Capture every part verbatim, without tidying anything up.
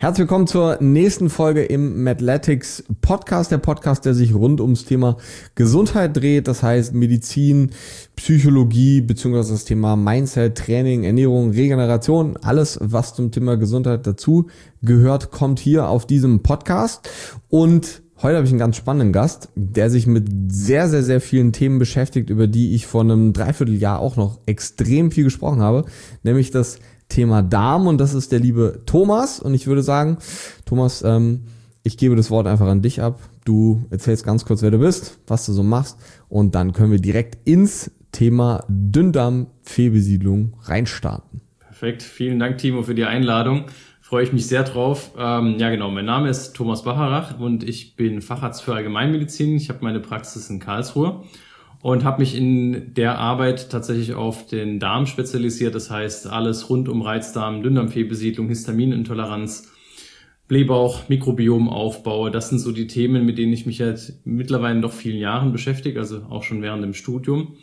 Herzlich willkommen zur nächsten Folge im Medletics Podcast, der Podcast, der sich rund ums Thema Gesundheit dreht, das heißt Medizin, Psychologie beziehungsweise das Thema Mindset, Training, Ernährung, Regeneration, alles was zum Thema Gesundheit dazu gehört, kommt hier auf diesem Podcast. Und heute habe ich einen ganz spannenden Gast, der sich mit sehr, sehr, sehr vielen Themen beschäftigt, über die ich vor einem Dreivierteljahr auch noch extrem viel gesprochen habe, nämlich das Thema Darm, und das ist der liebe Thomas. Und ich würde sagen, Thomas, ähm, ich gebe das Wort einfach an dich ab. Du erzählst ganz kurz, wer du bist, was du so machst, und dann können wir direkt ins Thema Dünndarm-Fehlbesiedlung reinstarten. Perfekt, vielen Dank, Timo, für die Einladung. Freue ich mich sehr drauf. Ähm, ja genau, mein Name ist Thomas Bacharach und ich bin Facharzt für Allgemeinmedizin. Ich habe meine Praxis in Karlsruhe und habe mich in der Arbeit tatsächlich auf den Darm spezialisiert. Das heißt, alles rund um Reizdarm, Dünndarmfehlbesiedlung, Histaminintoleranz, Blähbauch, Mikrobiomaufbau. Das sind so die Themen, mit denen ich mich jetzt mittlerweile noch vielen Jahren beschäftige, also auch schon während dem Studium.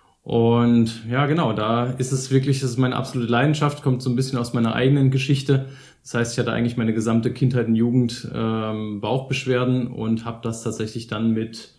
Und ja, genau, da ist es wirklich, das ist meine absolute Leidenschaft, kommt so ein bisschen aus meiner eigenen Geschichte. Das heißt, ich hatte eigentlich meine gesamte Kindheit und Jugend ähm, Bauchbeschwerden und habe das tatsächlich dann mit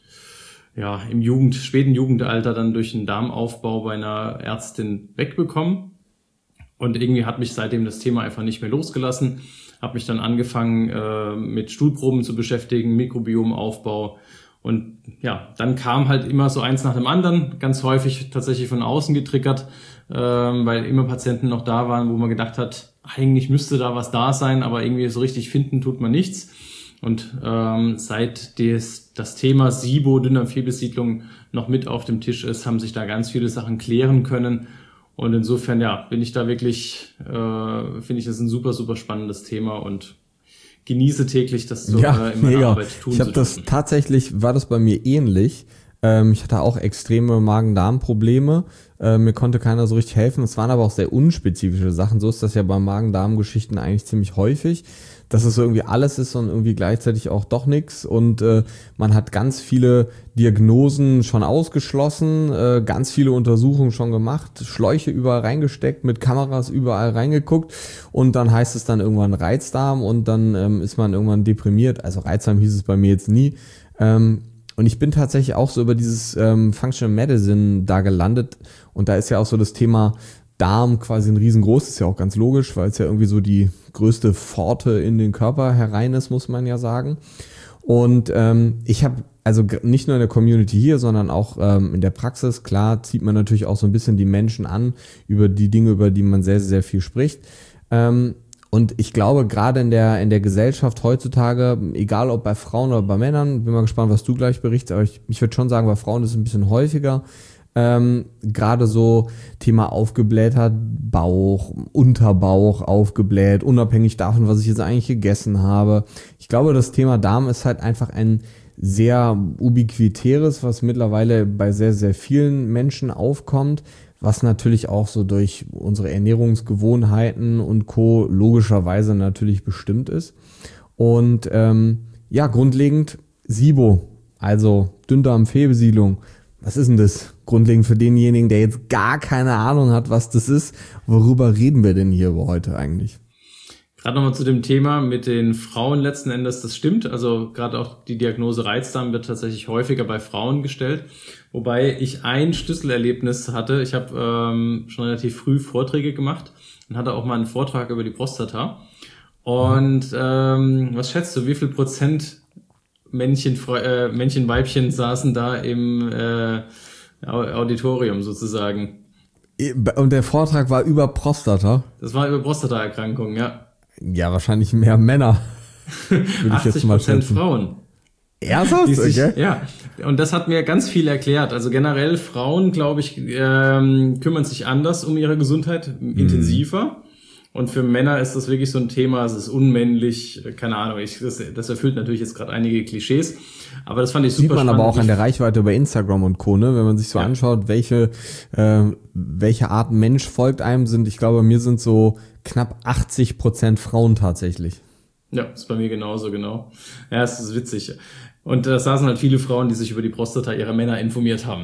ja im Jugend, späten Jugendalter dann durch einen Darmaufbau bei einer Ärztin wegbekommen. Und irgendwie hat mich seitdem das Thema einfach nicht mehr losgelassen. Habe mich dann angefangen äh, mit Stuhlproben zu beschäftigen, Mikrobiomaufbau. Und ja, dann kam halt immer so eins nach dem anderen, ganz häufig tatsächlich von außen getriggert, ähm, weil immer Patienten noch da waren, wo man gedacht hat, eigentlich müsste da was da sein, aber irgendwie so richtig finden tut man nichts. Und ähm, seit des, das Thema SIBO, Dünndarmfehlbesiedlung, noch mit auf dem Tisch ist, haben sich da ganz viele Sachen klären können. Und insofern, ja, bin ich da wirklich, äh, finde ich das ein super, super spannendes Thema und genieße täglich, das so ja, äh, in meiner mega. Arbeit tun ich hab zu das dürfen. Tatsächlich war das bei mir ähnlich. Ähm, ich hatte auch extreme Magen-Darm-Probleme. Äh, mir konnte keiner so richtig helfen. Es waren aber auch sehr unspezifische Sachen. So ist das ja bei Magen-Darm-Geschichten eigentlich ziemlich häufig, dass es so irgendwie alles ist und irgendwie gleichzeitig auch doch nichts. Und äh, man hat ganz viele Diagnosen schon ausgeschlossen, äh, ganz viele Untersuchungen schon gemacht, Schläuche überall reingesteckt, mit Kameras überall reingeguckt, und dann heißt es dann irgendwann Reizdarm, und dann ähm, ist man irgendwann deprimiert. Also Reizdarm hieß es bei mir jetzt nie. Ähm, und ich bin tatsächlich auch so über dieses ähm, Functional Medicine da gelandet, und da ist ja auch so das Thema Darm quasi ein riesengroß, ist ja auch ganz logisch, weil es ja irgendwie so die größte Pforte in den Körper herein ist, muss man ja sagen. Und ähm, ich habe also nicht nur in der Community hier, sondern auch ähm, in der Praxis, klar, zieht man natürlich auch so ein bisschen die Menschen an über die Dinge, über die man sehr, sehr viel spricht. Ähm, und ich glaube, gerade in der in der Gesellschaft heutzutage, egal ob bei Frauen oder bei Männern, bin mal gespannt, was du gleich berichtest, aber ich, ich würde schon sagen, bei Frauen ist es ein bisschen häufiger, Ähm, gerade so Thema aufgeblähter Bauch, Unterbauch aufgebläht, unabhängig davon, was ich jetzt eigentlich gegessen habe. Ich glaube, das Thema Darm ist halt einfach ein sehr ubiquitäres, was mittlerweile bei sehr, sehr vielen Menschen aufkommt, was natürlich auch so durch unsere Ernährungsgewohnheiten und Co. logischerweise natürlich bestimmt ist. Und ähm, ja, grundlegend SIBO, also Dünndarmfehlbesiedlung. Was ist denn das? Grundlegend für denjenigen, der jetzt gar keine Ahnung hat, was das ist. Worüber reden wir denn hier heute eigentlich? Gerade nochmal zu dem Thema mit den Frauen letzten Endes, das stimmt. Also gerade auch die Diagnose Reizdarm wird tatsächlich häufiger bei Frauen gestellt. Wobei ich ein Schlüsselerlebnis hatte. Ich habe ähm, schon relativ früh Vorträge gemacht und hatte auch mal einen Vortrag über die Prostata. Und ähm, was schätzt du, wie viel Prozent Männchen, äh, Männchen, Weibchen saßen da im äh, Auditorium sozusagen? Und der Vortrag war über Prostata? Das war über Prostataerkrankungen, ja. Ja, wahrscheinlich mehr Männer. achtzig Prozent Frauen. Ernsthaft? Okay. Ja, und das hat mir ganz viel erklärt. Also generell Frauen, glaube ich, ähm, kümmern sich anders um ihre Gesundheit, intensiver. Und für Männer ist das wirklich so ein Thema, es ist unmännlich, keine Ahnung, ich, das, das erfüllt natürlich jetzt gerade einige Klischees, aber das fand ich super spannend. Sieht man spannend. aber auch an der Reichweite über Instagram und Co., ne? Wenn man sich so ja. anschaut, welche äh, welche Art Mensch folgt einem, sind, ich glaube, bei mir sind so knapp achtzig Prozent Frauen tatsächlich. Ja, ist bei mir genauso, genau. Ja, es ist witzig. Und da saßen halt viele Frauen, die sich über die Prostata ihrer Männer informiert haben.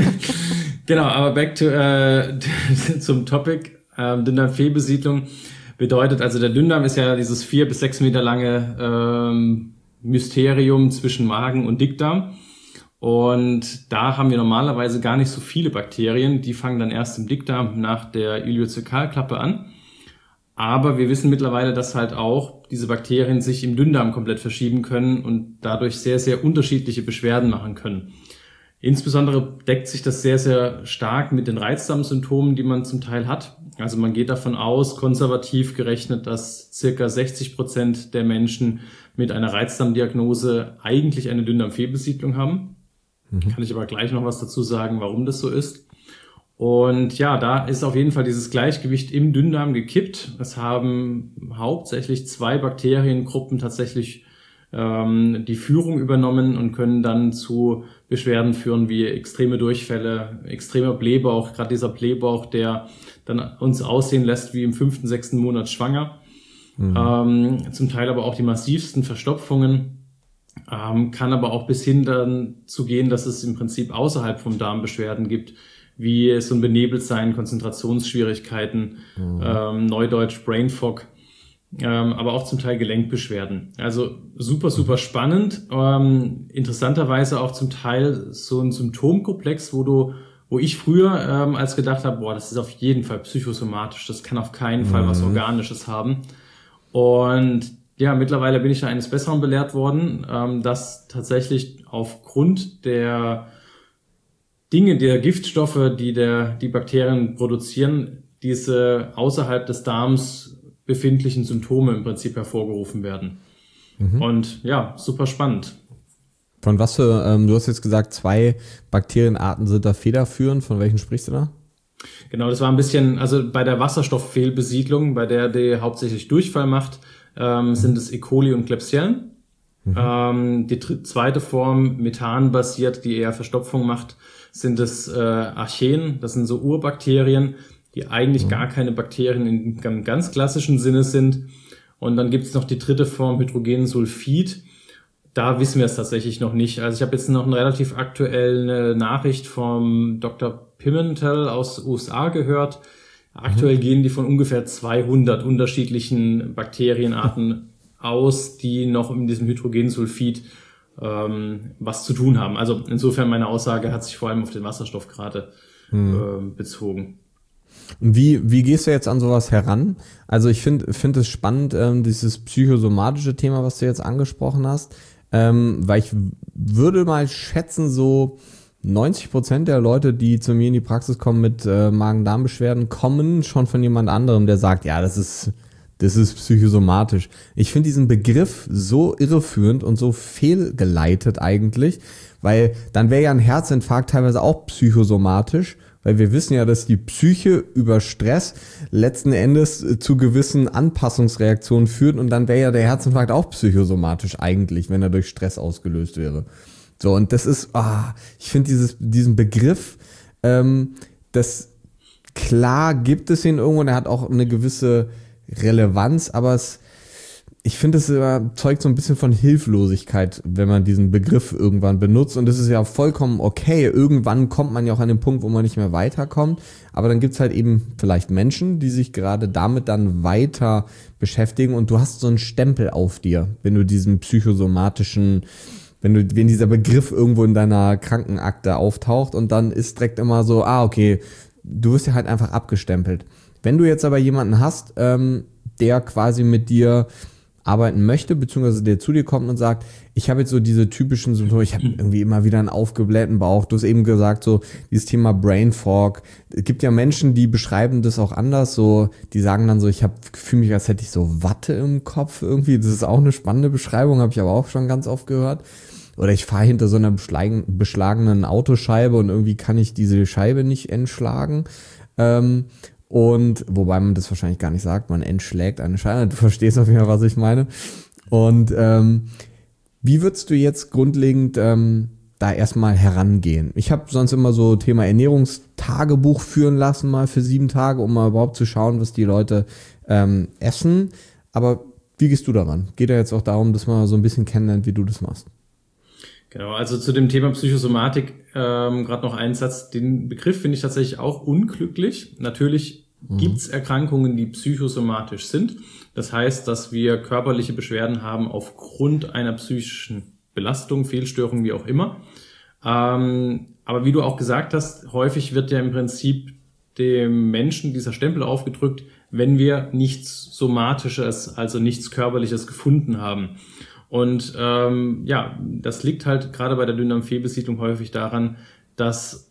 Genau, aber back to äh, zum Topic. Ähm, Dünndarmfehlbesiedlung. Bedeutet also, der Dünndarm ist ja dieses vier bis sechs Meter lange ähm, Mysterium zwischen Magen und Dickdarm. Und da haben wir normalerweise gar nicht so viele Bakterien. Die fangen dann erst im Dickdarm nach der Ileozekalklappe an. Aber wir wissen mittlerweile, dass halt auch diese Bakterien sich im Dünndarm komplett verschieben können und dadurch sehr, sehr unterschiedliche Beschwerden machen können. Insbesondere deckt sich das sehr, sehr stark mit den Reizdarmsymptomen, die man zum Teil hat. Also man geht davon aus, konservativ gerechnet, dass circa sechzig Prozent der Menschen mit einer Reizdarmdiagnose eigentlich eine Dünndarmfehlbesiedlung haben. Mhm. Kann ich aber gleich noch was dazu sagen, warum das so ist. Und ja, da ist auf jeden Fall dieses Gleichgewicht im Dünndarm gekippt. Es haben hauptsächlich zwei Bakteriengruppen tatsächlich ähm, die Führung übernommen und können dann zu Beschwerden führen wie extreme Durchfälle, extremer Blähbauch, gerade dieser Blähbauch, der dann uns aussehen lässt wie im fünften, sechsten Monat schwanger. Mhm. Ähm, zum Teil aber auch die massivsten Verstopfungen. Ähm, kann aber auch bis hin dann zu gehen, dass es im Prinzip außerhalb vom Darm Beschwerden gibt, wie so ein Benebeltsein, Konzentrationsschwierigkeiten, mhm. ähm, Neudeutsch Brain Fog, ähm, aber auch zum Teil Gelenkbeschwerden. Also super, super mhm. spannend. Ähm, interessanterweise auch zum Teil so ein Symptomkomplex, wo du, wo ich früher ähm, als gedacht habe, boah, das ist auf jeden Fall psychosomatisch, das kann auf keinen mhm. Fall was Organisches haben. Und ja, mittlerweile bin ich da eines Besseren belehrt worden, ähm, dass tatsächlich aufgrund der Dinge, der Giftstoffe, die der, die Bakterien produzieren, diese außerhalb des Darms befindlichen Symptome im Prinzip hervorgerufen werden. Mhm. Und ja, super spannend. Von was für, ähm, du hast jetzt gesagt, zwei Bakterienarten sind da federführend. Von welchen sprichst du da? Genau, das war ein bisschen, also bei der Wasserstofffehlbesiedlung, bei der die hauptsächlich Durchfall macht, ähm, sind es E. coli und Klebsiellen. Mhm. Ähm, die dritte, zweite Form, methanbasiert, die eher Verstopfung macht, sind es äh, Archeen. Das sind so Urbakterien, die eigentlich mhm. gar keine Bakterien im ganz klassischen Sinne sind. Und dann gibt es noch die dritte Form, Hydrogensulfid. Da wissen wir es tatsächlich noch nicht. Also ich habe jetzt noch eine relativ aktuelle Nachricht vom Doktor Pimentel aus U S A gehört. Aktuell mhm. gehen die von ungefähr zweihundert unterschiedlichen Bakterienarten aus, die noch in diesem Hydrogensulfid ähm, was zu tun haben. Also insofern meine Aussage hat sich vor allem auf den Wasserstoff gerade mhm. äh, bezogen. Wie, wie gehst du jetzt an sowas heran? Also ich finde finde es spannend, ähm, dieses psychosomatische Thema, was du jetzt angesprochen hast, ähm, weil ich würde mal schätzen, so neunzig Prozent der Leute, die zu mir in die Praxis kommen mit äh, Magen-Darm-Beschwerden, kommen schon von jemand anderem, der sagt, ja, das ist das ist psychosomatisch. Ich finde diesen Begriff so irreführend und so fehlgeleitet eigentlich, weil dann wäre ja ein Herzinfarkt teilweise auch psychosomatisch, weil wir wissen ja, dass die Psyche über Stress letzten Endes zu gewissen Anpassungsreaktionen führt und dann wäre ja der Herzinfarkt auch psychosomatisch eigentlich, wenn er durch Stress ausgelöst wäre. So, und das ist, ah, ich finde dieses, diesen Begriff, ähm, das, klar gibt es ihn irgendwo und er hat auch eine gewisse Relevanz, aber es, ich finde, es zeugt so ein bisschen von Hilflosigkeit, wenn man diesen Begriff irgendwann benutzt und das ist ja vollkommen okay. Irgendwann kommt man ja auch an den Punkt, wo man nicht mehr weiterkommt, aber dann gibt's halt eben vielleicht Menschen, die sich gerade damit dann weiter beschäftigen und du hast so einen Stempel auf dir, wenn du diesen psychosomatischen Wenn du, wenn dieser Begriff irgendwo in deiner Krankenakte auftaucht und dann ist direkt immer so, ah, okay, du wirst ja halt einfach abgestempelt. Wenn du jetzt aber jemanden hast, ähm, der quasi mit dir arbeiten möchte, beziehungsweise der zu dir kommt und sagt, ich habe jetzt so diese typischen Symptome, ich habe irgendwie immer wieder einen aufgeblähten Bauch, du hast eben gesagt, so dieses Thema Brain Fog. Es gibt ja Menschen, die beschreiben das auch anders, so die sagen dann so, ich habe fühle mich, als hätte ich so Watte im Kopf irgendwie. Das ist auch eine spannende Beschreibung, habe ich aber auch schon ganz oft gehört. Oder ich fahre hinter so einer beschlagenen Autoscheibe und irgendwie kann ich diese Scheibe nicht entschlagen. Ähm, und wobei man das wahrscheinlich gar nicht sagt, man entschlägt eine Scheibe. Du verstehst auf jeden Fall, was ich meine. Und ähm, wie würdest du jetzt grundlegend ähm, da erstmal herangehen? Ich habe sonst immer so Thema Ernährungstagebuch führen lassen, mal für sieben Tage, um mal überhaupt zu schauen, was die Leute ähm, essen. Aber wie gehst du daran? Geht ja jetzt auch darum, dass man so ein bisschen kennenlernt, wie du das machst. Genau, also zu dem Thema Psychosomatik ähm, gerade noch ein Satz. Den Begriff finde ich tatsächlich auch unglücklich. Natürlich mhm. gibt es Erkrankungen, die psychosomatisch sind. Das heißt, dass wir körperliche Beschwerden haben aufgrund einer psychischen Belastung, Fehlstörung, wie auch immer. Ähm, aber wie du auch gesagt hast, häufig wird ja im Prinzip dem Menschen dieser Stempel aufgedrückt, wenn wir nichts Somatisches, also nichts Körperliches gefunden haben. Und ähm, ja, das liegt halt gerade bei der Dünndarmfehlbesiedlung häufig daran, dass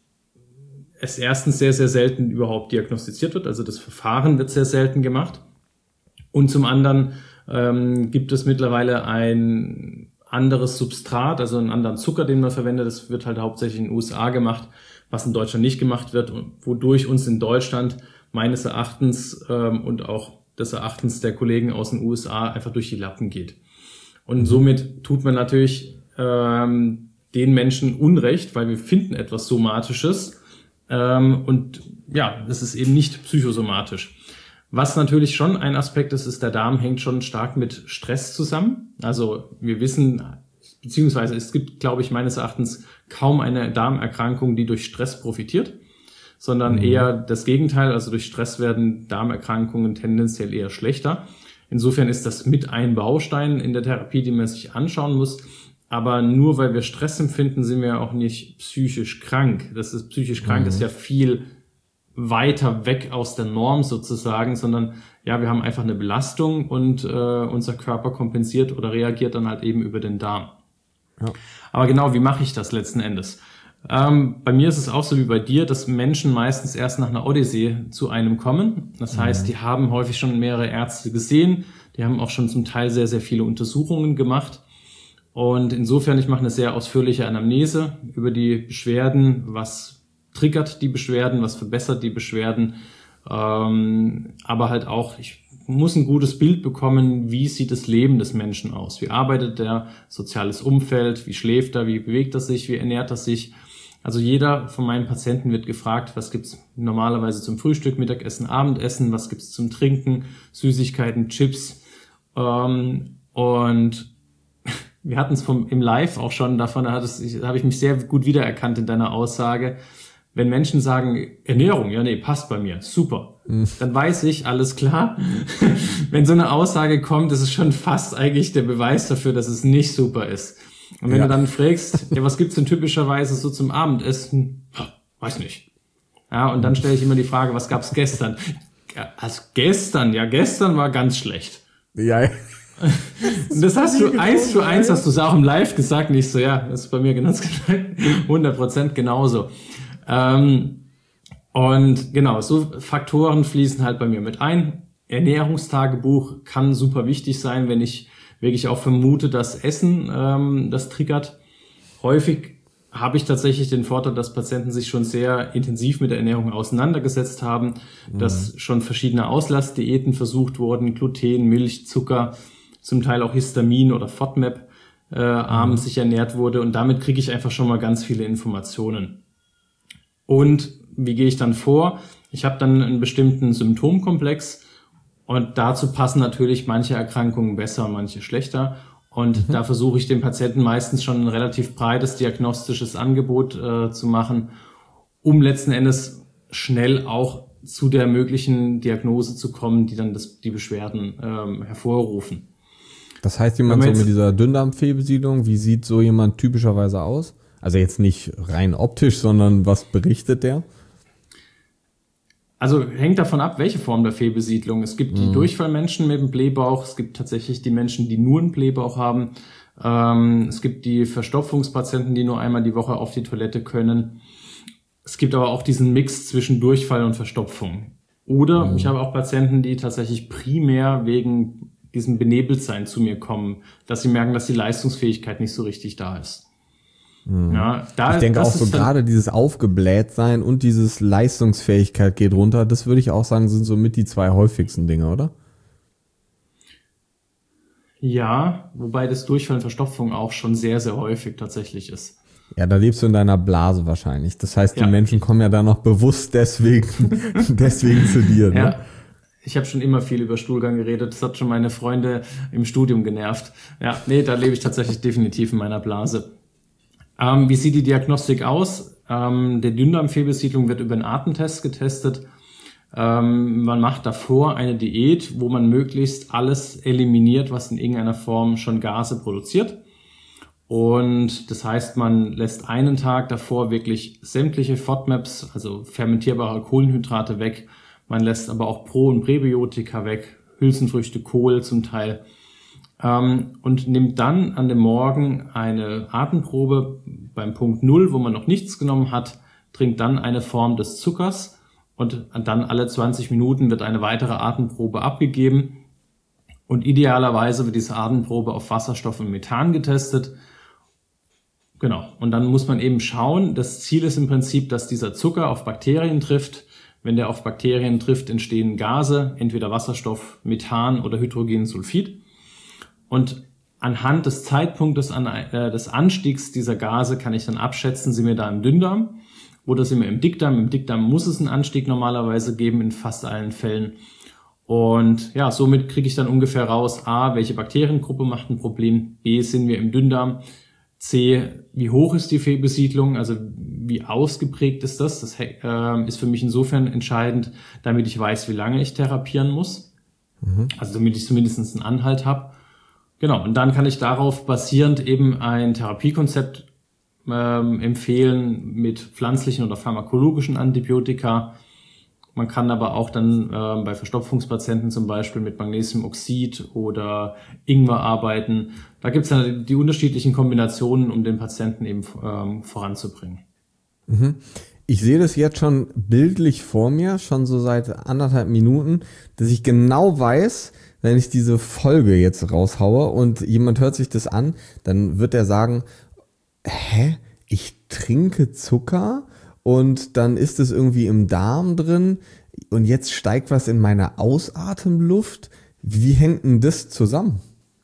es erstens sehr, sehr selten überhaupt diagnostiziert wird. Also das Verfahren wird sehr selten gemacht. Und zum anderen ähm, gibt es mittlerweile ein anderes Substrat, also einen anderen Zucker, den man verwendet. Das wird halt hauptsächlich in den U S A gemacht, was in Deutschland nicht gemacht wird und wodurch uns in Deutschland meines Erachtens ähm, und auch des Erachtens der Kollegen aus den U S A einfach durch die Lappen geht. Und somit tut man natürlich ähm, den Menschen Unrecht, weil wir finden etwas Somatisches ähm, und ja, das ist eben nicht psychosomatisch. Was natürlich schon ein Aspekt ist, ist, der Darm hängt schon stark mit Stress zusammen. Also wir wissen, beziehungsweise es gibt, glaube ich, meines Erachtens kaum eine Darmerkrankung, die durch Stress profitiert, sondern mhm. eher das Gegenteil. Also durch Stress werden Darmerkrankungen tendenziell eher schlechter. Insofern ist das mit ein Baustein in der Therapie, den man sich anschauen muss. Aber nur weil wir Stress empfinden, sind wir auch nicht psychisch krank. Das ist psychisch krank, mhm. ist ja viel weiter weg aus der Norm sozusagen, sondern ja, wir haben einfach eine Belastung und äh, unser Körper kompensiert oder reagiert dann halt eben über den Darm. Ja. Aber genau, wie mache ich das letzten Endes? Ähm, bei mir ist es auch so wie bei dir, dass Menschen meistens erst nach einer Odyssee zu einem kommen. Das heißt, mhm. die haben häufig schon mehrere Ärzte gesehen, die haben auch schon zum Teil sehr, sehr viele Untersuchungen gemacht. Und insofern, ich mache eine sehr ausführliche Anamnese über die Beschwerden, was triggert die Beschwerden, was verbessert die Beschwerden, ähm, aber halt auch, ich muss ein gutes Bild bekommen, wie sieht das Leben des Menschen aus, wie arbeitet der, soziales Umfeld, wie schläft er, wie bewegt er sich, wie ernährt er sich. Also jeder von meinen Patienten wird gefragt, was gibt's normalerweise zum Frühstück, Mittagessen, Abendessen, was gibt's zum Trinken, Süßigkeiten, Chips, ähm, und wir hatten es vom im Live auch schon davon, da, da habe ich mich sehr gut wiedererkannt in deiner Aussage. Wenn Menschen sagen, Ernährung, ja nee, passt bei mir, super, mhm. dann weiß ich, alles klar. Wenn so eine Aussage kommt, ist es schon fast eigentlich der Beweis dafür, dass es nicht super ist. Und wenn ja. du dann fragst, ja, was gibt's denn typischerweise so zum Abendessen? Weiß nicht. Ja, und dann stelle ich immer die Frage, was gab's gestern? Ja, also gestern, ja, gestern war ganz schlecht. Ja. Und das hast du eins zu eins, hast du es auch im Live gesagt, nicht so, ja, das ist bei mir ganz hundert Prozent genauso. Ähm, und genau, so Faktoren fließen halt bei mir mit ein. Ernährungstagebuch kann super wichtig sein, wenn ich wirklich auch vermute, dass Essen ähm, das triggert. Häufig habe ich tatsächlich den Vorteil, dass Patienten sich schon sehr intensiv mit der Ernährung auseinandergesetzt haben, mhm. dass schon verschiedene Auslassdiäten versucht wurden, Gluten, Milch, Zucker, zum Teil auch Histamin oder FODMAP äh, abends mhm. sich ernährt wurde, und damit kriege ich einfach schon mal ganz viele Informationen. Und wie gehe ich dann vor? Ich habe dann einen bestimmten Symptomkomplex und dazu passen natürlich manche Erkrankungen besser, manche schlechter. Und mhm. da versuche ich dem Patienten meistens schon ein relativ breites diagnostisches Angebot äh, zu machen, um letzten Endes schnell auch zu der möglichen Diagnose zu kommen, die dann das, die Beschwerden ähm, hervorrufen. Das heißt, jemand so mit dieser Dünndarmfehlbesiedlung, wie sieht so jemand typischerweise aus? Also jetzt nicht rein optisch, sondern was berichtet der? Also hängt davon ab, welche Form der Fehlbesiedlung. Es gibt die mhm. Durchfallmenschen mit dem Blähbauch, es gibt tatsächlich die Menschen, die nur einen Blähbauch haben. Ähm, es gibt die Verstopfungspatienten, die nur einmal die Woche auf die Toilette können. Es gibt aber auch diesen Mix zwischen Durchfall und Verstopfung. Oder mhm. ich habe auch Patienten, die tatsächlich primär wegen diesem Benebeltsein zu mir kommen, dass sie merken, dass die Leistungsfähigkeit nicht so richtig da ist. Ja, da, ich denke auch so gerade dieses Aufgeblähtsein und dieses Leistungsfähigkeit geht runter, das würde ich auch sagen, sind so mit die zwei häufigsten Dinge, oder? Ja, wobei das Durchfall und Verstopfung auch schon sehr, sehr häufig tatsächlich ist. Ja, da lebst du in deiner Blase wahrscheinlich. Das heißt, die ja. Menschen kommen ja da noch bewusst deswegen, deswegen zu dir. Ne? Ja. Ich habe schon immer viel über Stuhlgang geredet. Das hat schon meine Freunde im Studium genervt. Ja, nee, da lebe ich tatsächlich definitiv in meiner Blase. Ähm, wie sieht die Diagnostik aus? Ähm, der Dünndarmfehlbesiedlung wird über einen Atemtest getestet. Ähm, man macht davor eine Diät, wo man möglichst alles eliminiert, was in irgendeiner Form schon Gase produziert. Und das heißt, man lässt einen Tag davor wirklich sämtliche FODMAPs, also fermentierbare Kohlenhydrate weg. Man lässt aber auch Pro- und Präbiotika weg, Hülsenfrüchte, Kohl zum Teil. Ähm, und nimmt dann an dem Morgen eine Atemprobe beim Punkt Null, wo man noch nichts genommen hat, trinkt dann eine Form des Zuckers. Und dann alle zwanzig Minuten wird eine weitere Atemprobe abgegeben. Und idealerweise wird diese Atemprobe auf Wasserstoff und Methan getestet. Genau. Und dann muss man eben schauen, das Ziel ist im Prinzip, dass dieser Zucker auf Bakterien trifft. Wenn der auf Bakterien trifft, entstehen Gase, entweder Wasserstoff, Methan oder Hydrogensulfid. Und anhand des Zeitpunktes an, äh, des Anstiegs dieser Gase kann ich dann abschätzen, sind wir da im Dünndarm oder sind wir im Dickdarm. Im Dickdarm muss es einen Anstieg normalerweise geben, in fast allen Fällen. Und ja, somit kriege ich dann ungefähr raus, A, welche Bakteriengruppe macht ein Problem, B, sind wir im Dünndarm, C, wie hoch ist die Fehlbesiedlung, also wie ausgeprägt ist das? Das äh, ist für mich insofern entscheidend, damit ich weiß, wie lange ich therapieren muss. Mhm. Also damit ich zumindest einen Anhalt habe. Genau, und dann kann ich darauf basierend eben ein Therapiekonzept ähm, empfehlen mit pflanzlichen oder pharmakologischen Antibiotika. Man kann aber auch dann ähm, bei Verstopfungspatienten zum Beispiel mit Magnesiumoxid oder Ingwer arbeiten. Da gibt es dann die unterschiedlichen Kombinationen, um den Patienten eben ähm, voranzubringen. Mhm. Ich sehe das jetzt schon bildlich vor mir, schon so seit anderthalb Minuten, dass ich genau weiß, wenn ich diese Folge jetzt raushaue und jemand hört sich das an, dann wird er sagen, hä, ich trinke Zucker und dann ist es irgendwie im Darm drin und jetzt steigt was in meiner Ausatemluft. Wie hängt denn das zusammen?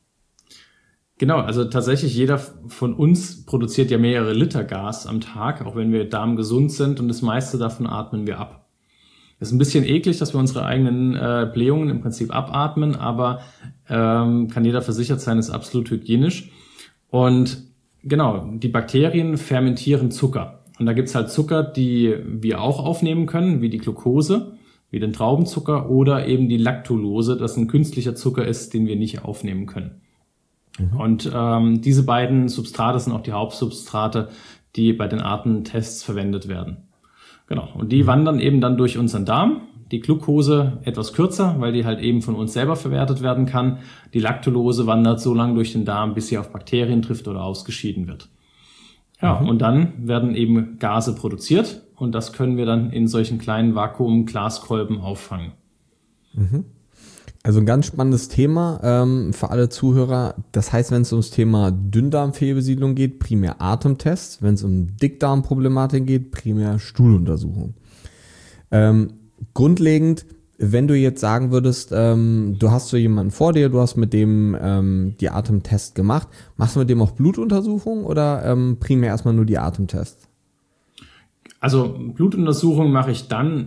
Genau, also tatsächlich jeder von uns produziert ja mehrere Liter Gas am Tag, auch wenn wir darmgesund sind, und das meiste davon atmen wir ab. Es ist ein bisschen eklig, dass wir unsere eigenen äh, Blähungen im Prinzip abatmen, aber ähm, kann jeder versichert sein, ist absolut hygienisch. Und genau, die Bakterien fermentieren Zucker. Und da gibt's halt Zucker, die wir auch aufnehmen können, wie die Glucose, wie den Traubenzucker oder eben die Lactulose, das ein künstlicher Zucker ist, den wir nicht aufnehmen können. Mhm. Und ähm, diese beiden Substrate sind auch die Hauptsubstrate, die bei den Atemtests verwendet werden. Genau. Und die wandern eben dann durch unseren Darm. Die Glucose etwas kürzer, weil die halt eben von uns selber verwertet werden kann. Die Lactulose wandert so lange durch den Darm, bis sie auf Bakterien trifft oder ausgeschieden wird. Ja, mhm. Und dann werden eben Gase produziert und das können wir dann in solchen kleinen Vakuum-Glaskolben auffangen. Mhm. Also ein ganz spannendes Thema ähm, für alle Zuhörer. Das heißt, wenn es ums Thema Dünndarmfehlbesiedlung geht, primär Atemtests. Wenn es um Dickdarmproblematik geht, primär Stuhluntersuchung. Ähm, grundlegend, wenn du jetzt sagen würdest, ähm, du hast so jemanden vor dir, du hast mit dem ähm, die Atemtest gemacht, machst du mit dem auch Blutuntersuchungen oder ähm, primär erstmal nur die Atemtests? Also Blutuntersuchungen mache ich dann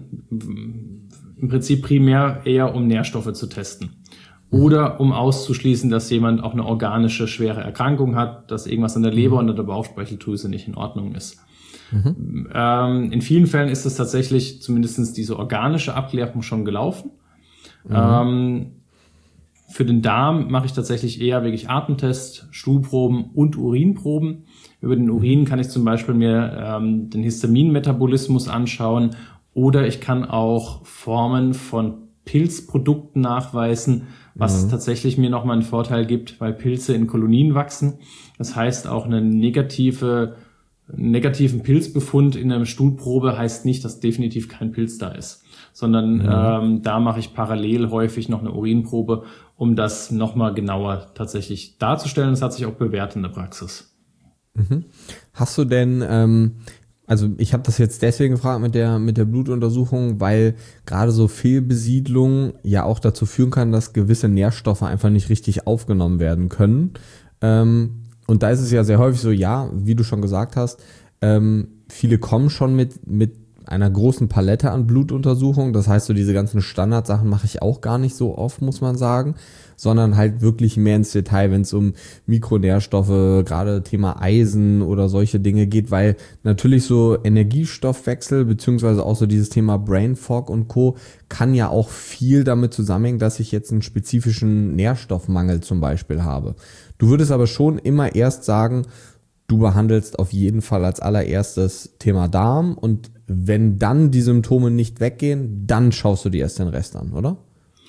im Prinzip primär eher, um Nährstoffe zu testen. Oder um auszuschließen, dass jemand auch eine organische, schwere Erkrankung hat, dass irgendwas an der Leber mhm. und an der Bauchspeicheldrüse nicht in Ordnung ist. Mhm. Ähm, in vielen Fällen ist es tatsächlich zumindest diese organische Abklärung schon gelaufen. Mhm. Ähm, für den Darm mache ich tatsächlich eher wirklich Atemtest, Stuhlproben und Urinproben. Über den Urin kann ich zum Beispiel mir ähm, den Histaminmetabolismus anschauen oder ich kann auch Formen von Pilzprodukten nachweisen, was mhm. tatsächlich mir nochmal einen Vorteil gibt, weil Pilze in Kolonien wachsen. Das heißt, auch eine negative, einen negativen Pilzbefund in einer Stuhlprobe heißt nicht, dass definitiv kein Pilz da ist, sondern mhm. ähm, da mache ich parallel häufig noch eine Urinprobe, um das nochmal genauer tatsächlich darzustellen. Das hat sich auch bewährt in der Praxis. Mhm. Hast du denn, ähm, also ich habe das jetzt deswegen gefragt mit der mit der Blutuntersuchung, weil gerade so Fehlbesiedlung ja auch dazu führen kann, dass gewisse Nährstoffe einfach nicht richtig aufgenommen werden können. Ähm, und da ist es ja sehr häufig so, ja, wie du schon gesagt hast, ähm, viele kommen schon mit mit einer großen Palette an Blutuntersuchungen. Das heißt, so diese ganzen Standardsachen mache ich auch gar nicht so oft, muss man sagen, sondern halt wirklich mehr ins Detail, wenn es um Mikronährstoffe, gerade Thema Eisen oder solche Dinge geht, weil natürlich so Energiestoffwechsel beziehungsweise auch so dieses Thema Brain Fog und Co. kann ja auch viel damit zusammenhängen, dass ich jetzt einen spezifischen Nährstoffmangel zum Beispiel habe. Du würdest aber schon immer erst sagen, du behandelst auf jeden Fall als allererstes Thema Darm und wenn dann die Symptome nicht weggehen, dann schaust du dir erst den Rest an, oder?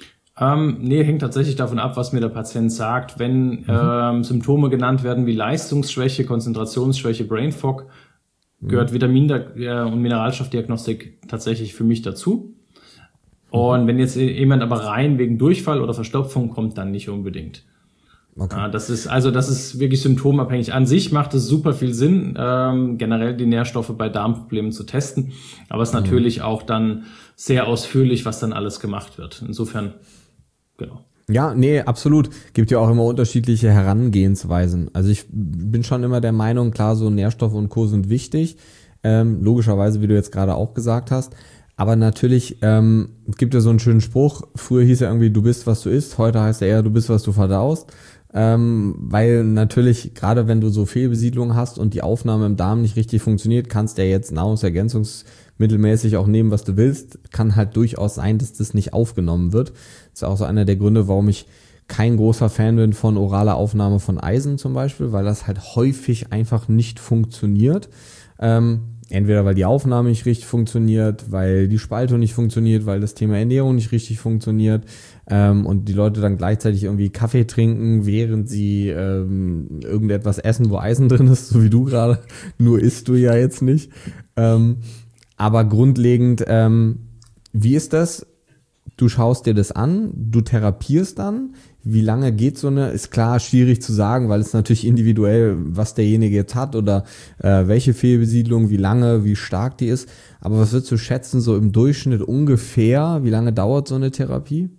Ähm, nee, hängt tatsächlich davon ab, was mir der Patient sagt. Wenn mhm. ähm, Symptome genannt werden wie Leistungsschwäche, Konzentrationsschwäche, Brain Fog, gehört mhm. Vitamin- und Mineralstoffdiagnostik tatsächlich für mich dazu. Mhm. Und wenn jetzt jemand aber rein wegen Durchfall oder Verstopfung kommt, dann nicht unbedingt. Okay. Das ist also das ist wirklich symptomabhängig. An sich macht es super viel Sinn, ähm, generell die Nährstoffe bei Darmproblemen zu testen, aber es ist mhm. natürlich auch dann sehr ausführlich, was dann alles gemacht wird. Insofern, genau. Ja, nee, absolut. Gibt ja auch immer unterschiedliche Herangehensweisen. Also ich bin schon immer der Meinung, klar, so Nährstoffe und Co. sind wichtig, ähm, logischerweise, wie du jetzt gerade auch gesagt hast. Aber natürlich ähm, gibt ja so einen schönen Spruch, früher hieß er irgendwie, du bist, was du isst, heute heißt er eher, du bist, was du verdaust. Ähm, weil natürlich, gerade wenn du so Fehlbesiedlung hast und die Aufnahme im Darm nicht richtig funktioniert, kannst du ja jetzt nahrungsergänzungsmittelmäßig auch nehmen, was du willst. Kann halt durchaus sein, dass das nicht aufgenommen wird. Das ist auch so einer der Gründe, warum ich kein großer Fan bin von oraler Aufnahme von Eisen zum Beispiel, weil das halt häufig einfach nicht funktioniert. Ähm, Entweder weil die Aufnahme nicht richtig funktioniert, weil die Spaltung nicht funktioniert, weil das Thema Ernährung nicht richtig funktioniert ähm, und die Leute dann gleichzeitig irgendwie Kaffee trinken, während sie ähm, irgendetwas essen, wo Eisen drin ist, so wie du gerade. Nur isst du ja jetzt nicht. Ähm, aber grundlegend, ähm, wie ist das? Du schaust dir das an, du therapierst dann. Wie lange geht so eine, ist klar schwierig zu sagen, weil es natürlich individuell, was derjenige jetzt hat oder äh, welche Fehlbesiedlung, wie lange, wie stark die ist. Aber was würdest du schätzen, so im Durchschnitt ungefähr, wie lange dauert so eine Therapie?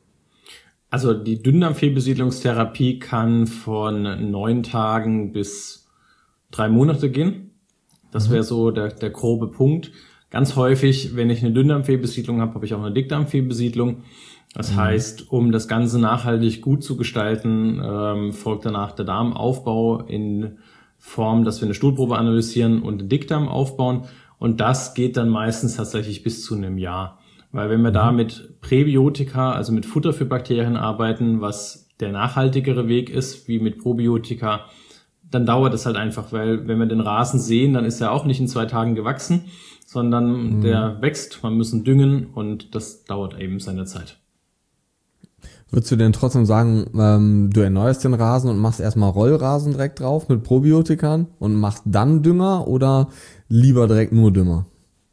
Also die Dünndarmfehlbesiedlungstherapie kann von neun Tagen bis drei Monate gehen. Das mhm. wäre so der, der grobe Punkt. Ganz häufig, wenn ich eine Dünndarmfehlbesiedlung habe, habe ich auch eine Dickdarmfehlbesiedlung. Das mhm. heißt, um das Ganze nachhaltig gut zu gestalten, ähm, folgt danach der Darmaufbau in Form, dass wir eine Stuhlprobe analysieren und den Dickdarm aufbauen. Und das geht dann meistens tatsächlich bis zu einem Jahr. Weil wenn wir mhm. da mit Präbiotika, also mit Futter für Bakterien arbeiten, was der nachhaltigere Weg ist, wie mit Probiotika, dann dauert es halt einfach, weil wenn wir den Rasen sehen, dann ist er auch nicht in zwei Tagen gewachsen, sondern mhm. der wächst, man muss ihn düngen und das dauert eben seine Zeit. Würdest du denn trotzdem sagen, ähm, du erneuerst den Rasen und machst erstmal Rollrasen direkt drauf mit Probiotikern und machst dann Dünger oder lieber direkt nur Dünger?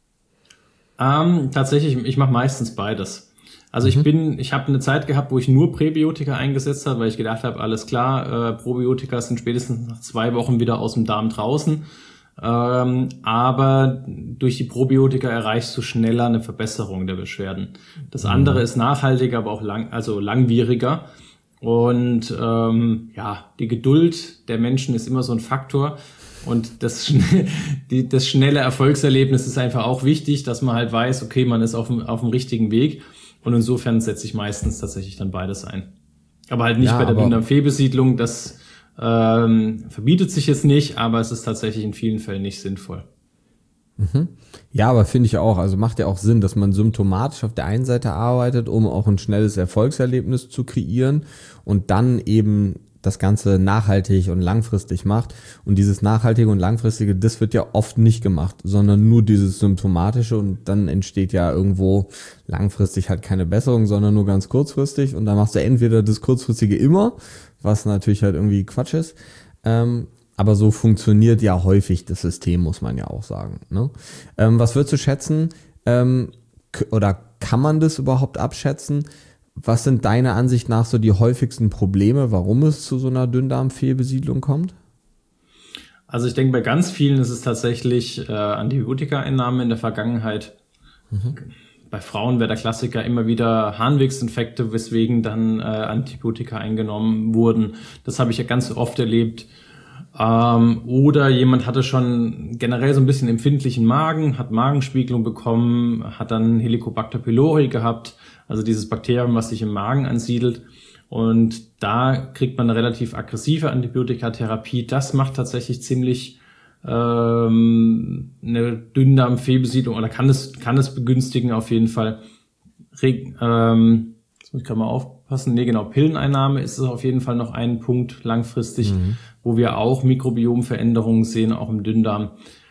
Ähm, tatsächlich, ich mache meistens beides. Also ich mhm. bin, ich habe eine Zeit gehabt, wo ich nur Präbiotika eingesetzt habe, weil ich gedacht habe, alles klar, äh, Probiotika sind spätestens nach zwei Wochen wieder aus dem Darm draußen. Ähm, aber durch die Probiotika erreichst du schneller eine Verbesserung der Beschwerden. Das andere mhm. ist nachhaltiger, aber auch lang, also langwieriger. Und ähm, ja, die Geduld der Menschen ist immer so ein Faktor. Und das, die, das schnelle Erfolgserlebnis ist einfach auch wichtig, dass man halt weiß, okay, man ist auf dem, auf dem richtigen Weg. Und insofern setze ich meistens tatsächlich dann beides ein. Aber halt nicht ja, bei der Dünndarmfehlbesiedlung, das ähm, verbietet sich jetzt nicht, aber es ist tatsächlich in vielen Fällen nicht sinnvoll. Mhm. Ja, aber finde ich auch, also macht ja auch Sinn, dass man symptomatisch auf der einen Seite arbeitet, um auch ein schnelles Erfolgserlebnis zu kreieren und dann eben das Ganze nachhaltig und langfristig macht. Und dieses Nachhaltige und Langfristige, das wird ja oft nicht gemacht, sondern nur dieses Symptomatische und dann entsteht ja irgendwo langfristig halt keine Besserung, sondern nur ganz kurzfristig und dann machst du entweder das Kurzfristige immer, was natürlich halt irgendwie Quatsch ist, ähm, aber so funktioniert ja häufig das System, muss man ja auch sagen. Ne? Ähm, was würdest du schätzen, ähm, k- oder kann man das überhaupt abschätzen? Was sind deiner Ansicht nach so die häufigsten Probleme, warum es zu so einer Dünndarmfehlbesiedlung kommt? Also ich denke, bei ganz vielen ist es tatsächlich äh, Antibiotika-Einnahme in der Vergangenheit. Mhm. Bei Frauen wäre der Klassiker immer wieder Harnwegsinfekte, weswegen dann äh, Antibiotika eingenommen wurden. Das habe ich ja ganz oft erlebt. Ähm, oder jemand hatte schon generell so ein bisschen empfindlichen Magen, hat Magenspiegelung bekommen, hat dann Helicobacter pylori gehabt, also dieses Bakterium, was sich im Magen ansiedelt. Und da kriegt man eine relativ aggressive Antibiotikatherapie. Das macht tatsächlich ziemlich ähm, eine Dünndarmfehlbesiedlung oder kann es kann es begünstigen auf jeden Fall. Re ähm, jetzt muss ich gerade mal aufpassen. Nee, genau, Pilleneinnahme ist es auf jeden Fall noch ein Punkt langfristig, mhm. wo wir auch Mikrobiomveränderungen sehen, auch im Dünndarm.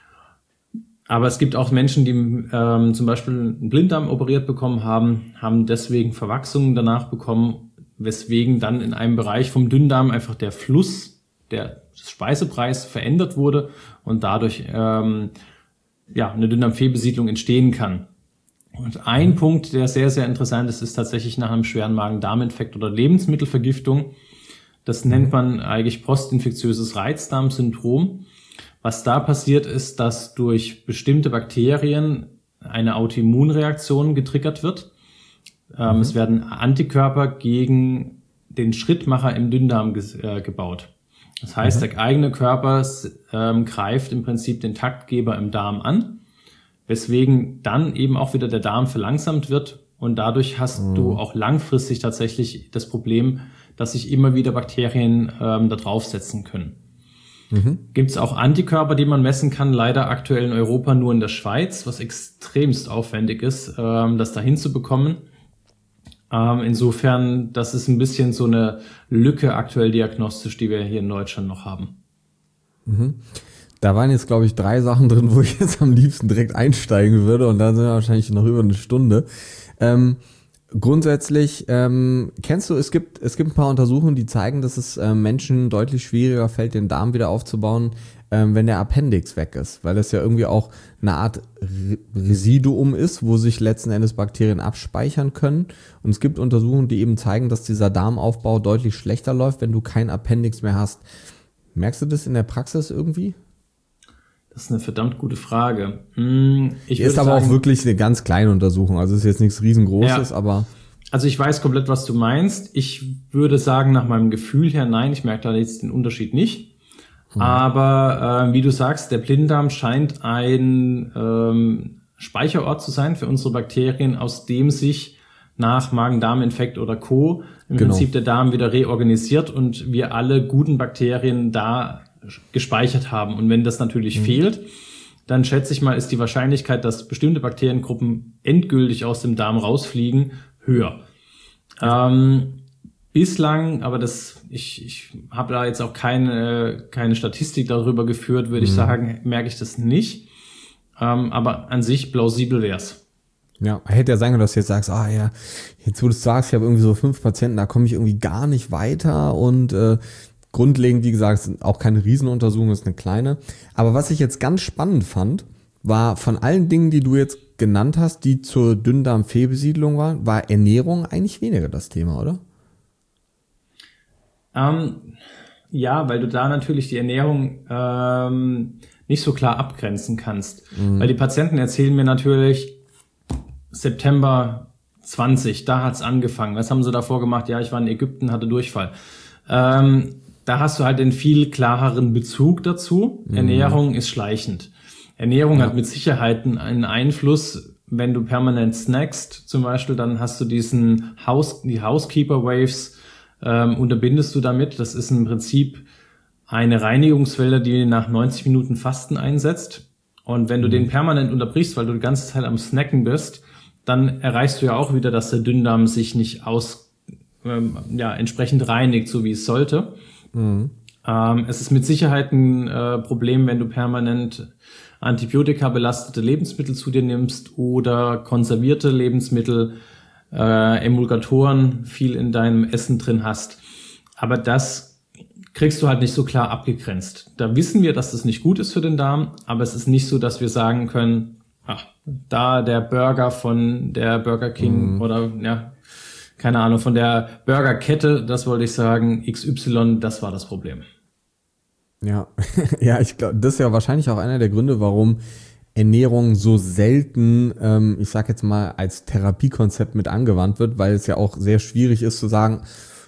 Aber es gibt auch Menschen, die ähm, zum Beispiel einen Blinddarm operiert bekommen haben, haben deswegen Verwachsungen danach bekommen, weswegen dann in einem Bereich vom Dünndarm einfach der Fluss, der Speisepreis verändert wurde und dadurch ähm, ja eine Dünndarmfehlbesiedlung entstehen kann. Und ein Punkt, der sehr, sehr interessant ist, ist tatsächlich nach einem schweren Magen-Darm-Infekt oder Lebensmittelvergiftung. Das nennt man eigentlich postinfektiöses Reizdarmsyndrom. Was da passiert ist, dass durch bestimmte Bakterien eine Autoimmunreaktion getriggert wird. Ähm, mhm. Es werden Antikörper gegen den Schrittmacher im Dünndarm ge- äh, gebaut. Das heißt, mhm. der eigene Körper ähm, greift im Prinzip den Taktgeber im Darm an, weswegen dann eben auch wieder der Darm verlangsamt wird und dadurch hast mhm. du auch langfristig tatsächlich das Problem, dass sich immer wieder Bakterien ähm, da draufsetzen können. Mhm. Gibt es auch Antikörper, die man messen kann, leider aktuell in Europa nur in der Schweiz, was extremst aufwendig ist, ähm, das da hinzubekommen. Ähm, insofern, das ist ein bisschen so eine Lücke aktuell diagnostisch, die wir hier in Deutschland noch haben. Mhm. Da waren jetzt, glaube ich, drei Sachen drin, wo ich jetzt am liebsten direkt einsteigen würde und dann sind wir wahrscheinlich noch über eine Stunde. Ähm, grundsätzlich, ähm, kennst du, es gibt es gibt ein paar Untersuchungen, die zeigen, dass es äh, Menschen deutlich schwieriger fällt, den Darm wieder aufzubauen, ähm, wenn der Appendix weg ist, weil das ja irgendwie auch eine Art Re- Residuum ist, wo sich letzten Endes Bakterien abspeichern können. Und es gibt Untersuchungen, die eben zeigen, dass dieser Darmaufbau deutlich schlechter läuft, wenn du keinen Appendix mehr hast. Merkst du das in der Praxis irgendwie? Das ist eine verdammt gute Frage. Hm, ich ist aber sagen, auch wirklich eine ganz kleine Untersuchung. Also ist jetzt nichts riesengroßes, ja. aber... Also ich weiß komplett, was du meinst. Ich würde sagen, nach meinem Gefühl her, nein, ich merke da jetzt den Unterschied nicht. Hm. Aber äh, wie du sagst, der Blinddarm scheint ein ähm, Speicherort zu sein für unsere Bakterien, aus dem sich nach Magen-Darm-Infekt oder Co. im genau. Prinzip der Darm wieder reorganisiert und wir alle guten Bakterien da gespeichert haben. Und wenn das natürlich mhm. fehlt, dann schätze ich mal, ist die Wahrscheinlichkeit, dass bestimmte Bakteriengruppen endgültig aus dem Darm rausfliegen, höher. Ähm, bislang, aber das, ich, ich habe da jetzt auch keine, keine Statistik darüber geführt, würde mhm. ich sagen, merke ich das nicht. Ähm, aber an sich plausibel wär's. Ja, hätte ja sein können, dass du jetzt sagst, ah ja, jetzt wo du es sagst, ich habe irgendwie so fünf Patienten, da komme ich irgendwie gar nicht weiter und äh, grundlegend, wie gesagt, ist auch keine Riesenuntersuchung, ist eine kleine. Aber was ich jetzt ganz spannend fand, war von allen Dingen, die du jetzt genannt hast, die zur Dünndarmfehlbesiedlung waren, war Ernährung eigentlich weniger das Thema, oder? Ähm, ja, weil du da natürlich die Ernährung ähm, nicht so klar abgrenzen kannst. Mhm. Weil die Patienten erzählen mir natürlich, September zwanzig, da hat's angefangen. Was haben sie davor gemacht? Ja, ich war in Ägypten, hatte Durchfall. Ähm, Da hast du halt einen viel klareren Bezug dazu. Mhm. Ernährung ist schleichend. Ernährung ja. hat mit Sicherheit einen Einfluss. Wenn du permanent snackst zum Beispiel, dann hast du diesen House, die Housekeeper Waves, ähm, unterbindest du damit. Das ist im Prinzip eine Reinigungswelle, die nach neunzig Minuten Fasten einsetzt. Und wenn du mhm. den permanent unterbrichst, weil du die ganze Zeit am Snacken bist, dann erreichst du ja auch wieder, dass der Dünndarm sich nicht aus, ähm, ja, entsprechend reinigt, so wie es sollte. Mhm. Ähm, es ist mit Sicherheit ein äh, Problem, wenn du permanent Antibiotika belastete Lebensmittel zu dir nimmst oder konservierte Lebensmittel, äh, Emulgatoren viel in deinem Essen drin hast. Aber das kriegst du halt nicht so klar abgegrenzt. Da wissen wir, dass das nicht gut ist für den Darm, aber es ist nicht so, dass wir sagen können, ach, da der Burger von der Burger King mhm. oder ja, keine Ahnung, von der Burgerkette, das wollte ich sagen, X Y, das war das Problem. Ja, ja, ich glaube, das ist ja wahrscheinlich auch einer der Gründe, warum Ernährung so selten, ähm, ich sag jetzt mal, als Therapiekonzept mit angewandt wird, weil es ja auch sehr schwierig ist zu sagen,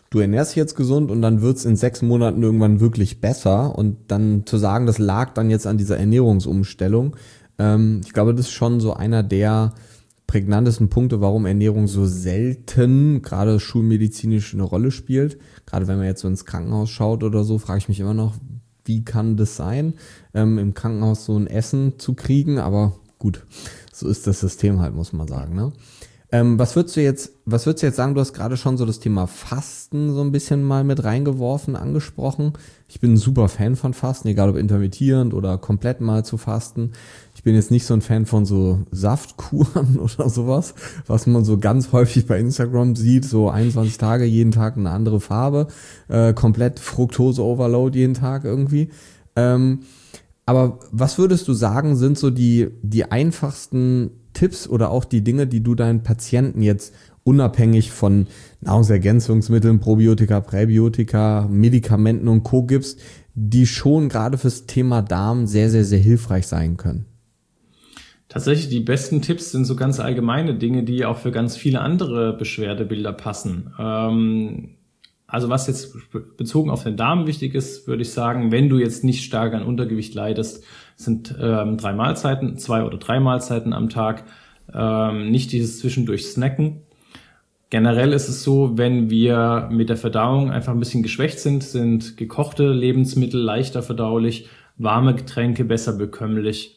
du ernährst dich jetzt gesund und dann wird's in sechs Monaten irgendwann wirklich besser und dann zu sagen, das lag dann jetzt an dieser Ernährungsumstellung, ähm, ich glaube, das ist schon so einer der prägnantesten Punkte, warum Ernährung so selten, gerade schulmedizinisch, eine Rolle spielt. Gerade wenn man jetzt so ins Krankenhaus schaut oder so, frage ich mich immer noch, wie kann das sein, ähm, im Krankenhaus so ein Essen zu kriegen, aber gut, so ist das System halt, muss man sagen, ne? Ähm, was würdest du jetzt, was würdest du jetzt sagen, du hast gerade schon so das Thema Fasten so ein bisschen mal mit reingeworfen, angesprochen. Ich bin ein super Fan von Fasten, egal ob intermittierend oder komplett mal zu fasten. Ich bin jetzt nicht so ein Fan von so Saftkuren oder sowas, was man so ganz häufig bei Instagram sieht, so einundzwanzig Tage, jeden Tag eine andere Farbe, äh, komplett Fructose-Overload jeden Tag irgendwie. Ähm, aber was würdest du sagen, sind so die, die einfachsten Tipps oder auch die Dinge, die du deinen Patienten jetzt unabhängig von Nahrungsergänzungsmitteln, Probiotika, Präbiotika, Medikamenten und Co. gibst, die schon gerade fürs Thema Darm sehr, sehr, sehr hilfreich sein können? Tatsächlich, die besten Tipps sind so ganz allgemeine Dinge, die auch für ganz viele andere Beschwerdebilder passen. Ähm, also was jetzt bezogen auf den Darm wichtig ist, würde ich sagen, wenn du jetzt nicht stark an Untergewicht leidest, sind ähm, drei Mahlzeiten, zwei oder drei Mahlzeiten am Tag, ähm, nicht dieses zwischendurch Snacken. Generell ist es so, wenn wir mit der Verdauung einfach ein bisschen geschwächt sind, sind gekochte Lebensmittel leichter verdaulich, warme Getränke besser bekömmlich.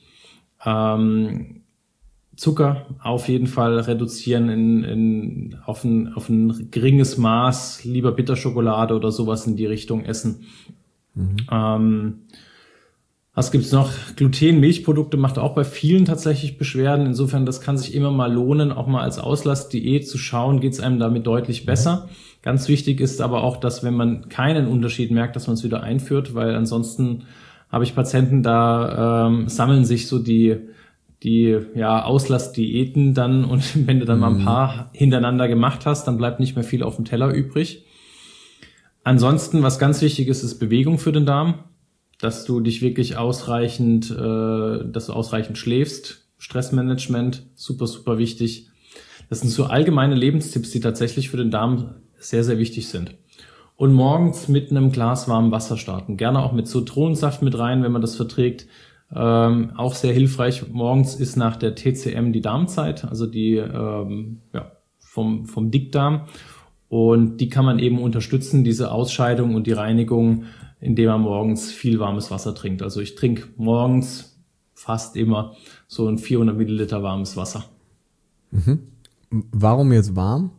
Ähm, Zucker auf jeden Fall reduzieren in, in, auf, ein, auf ein geringes Maß, lieber Bitterschokolade oder sowas in die Richtung essen. Mhm. Ähm, was gibt's noch? Gluten, Milchprodukte macht auch bei vielen tatsächlich Beschwerden. Insofern, das kann sich immer mal lohnen, auch mal als Auslassdiät zu schauen, geht's einem damit deutlich besser. Mhm. Ganz wichtig ist aber auch, dass wenn man keinen Unterschied merkt, dass man es wieder einführt, weil ansonsten habe ich Patienten, da ähm, sammeln sich so die die ja Auslassdiäten dann und wenn du dann mal ein paar hintereinander gemacht hast, dann bleibt nicht mehr viel auf dem Teller übrig. Ansonsten, was ganz wichtig ist, ist Bewegung für den Darm, dass du dich wirklich ausreichend, äh, dass du ausreichend schläfst. Stressmanagement, super, super wichtig. Das sind so allgemeine Lebenstipps, die tatsächlich für den Darm sehr, sehr wichtig sind. Und morgens mit einem Glas warmem Wasser starten. Gerne auch mit Zitronensaft mit rein, wenn man das verträgt. Ähm, auch sehr hilfreich. Morgens ist nach der T C M die Darmzeit, also die ähm, ja, vom, vom Dickdarm. Und die kann man eben unterstützen, diese Ausscheidung und die Reinigung, indem man morgens viel warmes Wasser trinkt. Also ich trinke morgens fast immer so ein vierhundert Milliliter warmes Wasser. Mhm. Warum jetzt warm?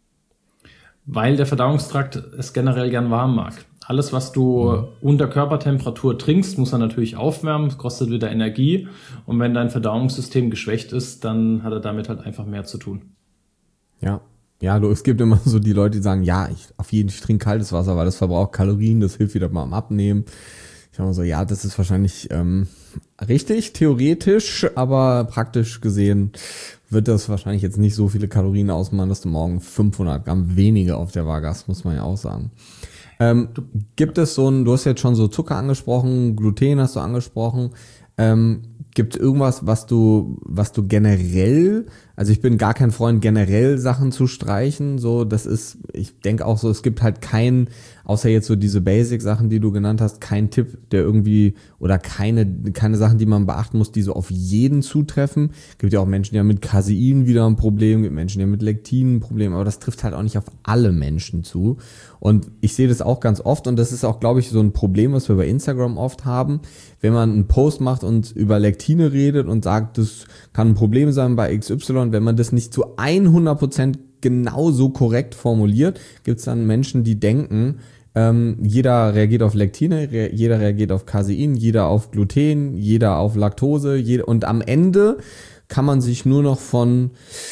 Weil der Verdauungstrakt es generell gern warm mag. Alles, was du mhm. unter Körpertemperatur trinkst, muss er natürlich aufwärmen, das kostet wieder Energie. Und wenn dein Verdauungssystem geschwächt ist, dann hat er damit halt einfach mehr zu tun. Ja, ja, du, es gibt immer so die Leute, die sagen, ja, ich auf jeden Fall ich trinke kaltes Wasser, weil das verbraucht Kalorien, das hilft wieder mal am Abnehmen. Ich sage mal so, ja, das ist wahrscheinlich ähm, richtig, theoretisch, aber praktisch gesehen wird das wahrscheinlich jetzt nicht so viele Kalorien ausmachen, dass du morgen fünfhundert Gramm weniger auf der Waage hast, muss man ja auch sagen. Ähm, gibt es so ein, du hast jetzt schon so Zucker angesprochen, Gluten hast du angesprochen, ähm, gibt es irgendwas, was du, was du generell, also ich bin gar kein Freund, generell Sachen zu streichen, so, das ist, ich denke auch so, es gibt halt kein, außer jetzt so diese Basic-Sachen, die du genannt hast, kein Tipp, der irgendwie, oder keine, keine Sachen, die man beachten muss, die so auf jeden zutreffen. Gibt ja auch Menschen, die haben mit Casein wieder ein Problem, gibt Menschen, die haben mit Lektin ein Problem, aber das trifft halt auch nicht auf alle Menschen zu. Und ich sehe das auch ganz oft und das ist auch, glaube ich, so ein Problem, was wir bei Instagram oft haben, wenn man einen Post macht und über Lektine redet und sagt, das kann ein Problem sein bei X Y, wenn man das nicht zu hundert Prozent genauso korrekt formuliert, gibt es dann Menschen, die denken, ähm, jeder reagiert auf Lektine, re- jeder reagiert auf Casein, jeder auf Gluten, jeder auf Laktose, jeder, und am Ende kann man sich nur noch von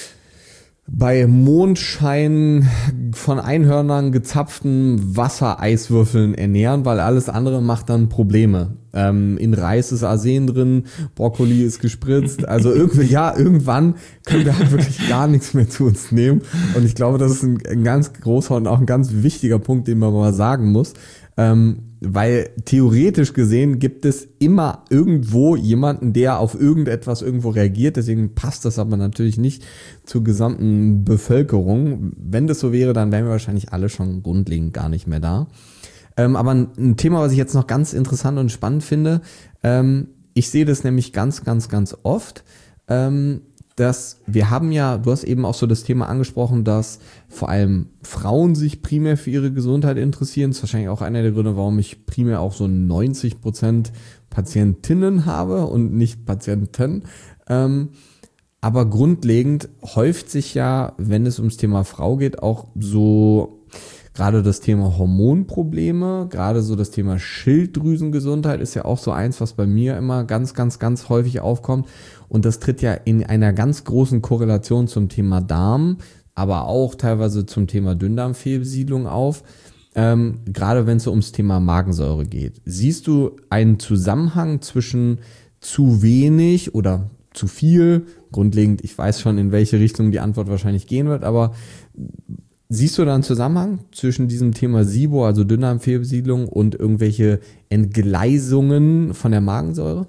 bei Mondschein von Einhörnern gezapften Wassereiswürfeln ernähren, weil alles andere macht dann Probleme. ähm, in Reis ist Arsen drin, Brokkoli ist gespritzt. Also irgendwie, ja, irgendwann können wir halt wirklich gar nichts mehr zu uns nehmen. Und ich glaube, das ist ein, ein ganz großer und auch ein ganz wichtiger Punkt, den man mal sagen muss. Ähm, weil theoretisch gesehen gibt es immer irgendwo jemanden, der auf irgendetwas irgendwo reagiert. Deswegen passt das aber natürlich nicht zur gesamten Bevölkerung. Wenn das so wäre, dann wären wir wahrscheinlich alle schon grundlegend gar nicht mehr da. Ähm, aber ein, ein Thema, was ich jetzt noch ganz interessant und spannend finde, ähm, ich sehe das nämlich ganz, ganz, ganz oft, ähm, dass wir haben ja, du hast eben auch so das Thema angesprochen, dass vor allem Frauen sich primär für ihre Gesundheit interessieren. Das ist wahrscheinlich auch einer der Gründe, warum ich primär auch so neunzig Prozent Patientinnen habe und nicht Patienten. Ähm, aber grundlegend häuft sich ja, wenn es ums Thema Frau geht, auch so gerade das Thema Hormonprobleme, gerade so das Thema Schilddrüsengesundheit ist ja auch so eins, was bei mir immer ganz, ganz, ganz häufig aufkommt. Und das tritt ja in einer ganz großen Korrelation zum Thema Darm, aber auch teilweise zum Thema Dünndarmfehlbesiedlung auf, ähm, gerade wenn es so ums Thema Magensäure geht. Siehst du einen Zusammenhang zwischen zu wenig oder zu viel? Grundlegend, ich weiß schon, in welche Richtung die Antwort wahrscheinlich gehen wird, aber siehst du da einen Zusammenhang zwischen diesem Thema SIBO, also Dünndarmfehlbesiedlung, und irgendwelche Entgleisungen von der Magensäure?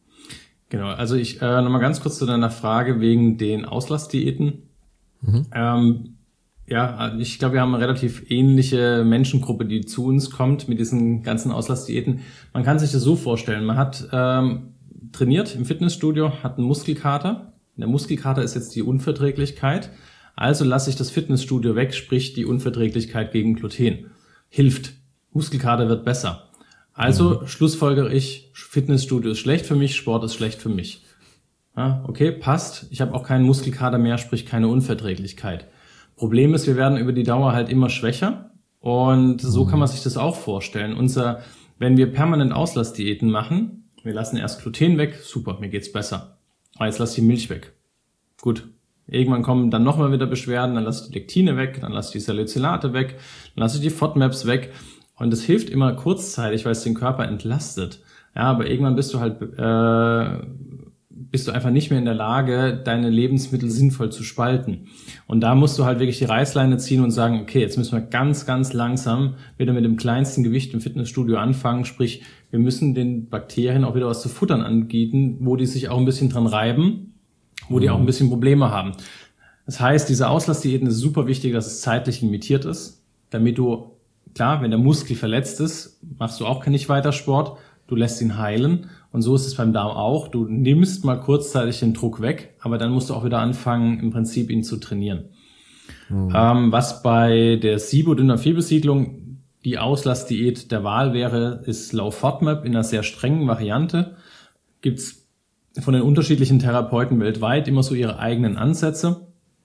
Genau, also ich äh, nochmal ganz kurz zu deiner Frage wegen den Auslassdiäten. Mhm. Ähm, ja, ich glaube, wir haben eine relativ ähnliche Menschengruppe, die zu uns kommt mit diesen ganzen Auslassdiäten. Man kann sich das so vorstellen, man hat ähm, trainiert im Fitnessstudio, hat einen Muskelkater. In der Muskelkater ist jetzt die Unverträglichkeit. Also lasse ich das Fitnessstudio weg, sprich die Unverträglichkeit gegen Gluten. Hilft. Muskelkater wird besser. Also mhm. schlussfolgere ich, Fitnessstudio ist schlecht für mich, Sport ist schlecht für mich. Ja, okay, passt. Ich habe auch keinen Muskelkater mehr, sprich keine Unverträglichkeit. Problem ist, wir werden über die Dauer halt immer schwächer. Und so mhm. kann man sich das auch vorstellen. Unser, wenn wir permanent Auslassdiäten machen, wir lassen erst Gluten weg, super, mir geht's besser. Aber jetzt lass die Milch weg. Gut. Irgendwann kommen dann nochmal wieder Beschwerden, dann lass ich die Lektine weg, dann lass ich die Salicylate weg, dann lass ich die FODMAPs weg. Und das hilft immer kurzzeitig, weil es den Körper entlastet. Ja, aber irgendwann bist du halt, äh, bist du einfach nicht mehr in der Lage, deine Lebensmittel sinnvoll zu spalten. Und da musst du halt wirklich die Reißleine ziehen und sagen, okay, jetzt müssen wir ganz, ganz langsam wieder mit dem kleinsten Gewicht im Fitnessstudio anfangen. Sprich, wir müssen den Bakterien auch wieder was zu futtern anbieten, wo die sich auch ein bisschen dran reiben, wo die auch ein bisschen Probleme haben. Das heißt, diese Auslassdiäten ist super wichtig, dass es zeitlich limitiert ist, damit du, klar, wenn der Muskel verletzt ist, machst du auch nicht weiter Sport, du lässt ihn heilen. Und so ist es beim Darm auch. Du nimmst mal kurzzeitig den Druck weg, aber dann musst du auch wieder anfangen, im Prinzip ihn zu trainieren. Mhm. Ähm, was bei der SIBO, Dünndarmfehlbesiedlung, die Auslassdiät der Wahl wäre, ist Low FODMAP in einer sehr strengen Variante. Gibt's von den unterschiedlichen Therapeuten weltweit immer so ihre eigenen Ansätze.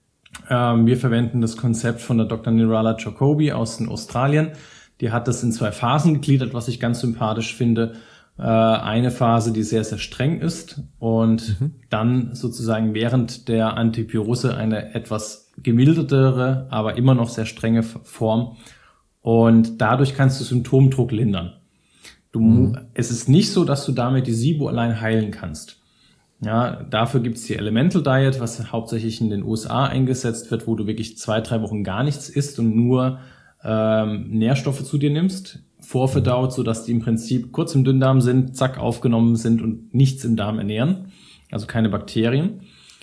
Ähm, wir verwenden das Konzept von der Doktor Nirala Jacobi aus in Australien. Die hat das in zwei Phasen gegliedert, was ich ganz sympathisch finde. Äh, eine Phase, die sehr, sehr streng ist und mhm. dann sozusagen während der Antipyrose eine etwas gemildertere, aber immer noch sehr strenge Form. Und dadurch kannst du Symptomdruck lindern. Du, mhm. Es ist nicht so, dass du damit die SIBO allein heilen kannst. Ja, dafür gibt's die Elemental Diet, was hauptsächlich in den U S A eingesetzt wird, wo du wirklich zwei, drei Wochen gar nichts isst und nur ähm, Nährstoffe zu dir nimmst, vorverdaut, sodass die im Prinzip kurz im Dünndarm sind, zack, aufgenommen sind und nichts im Darm ernähren, also keine Bakterien.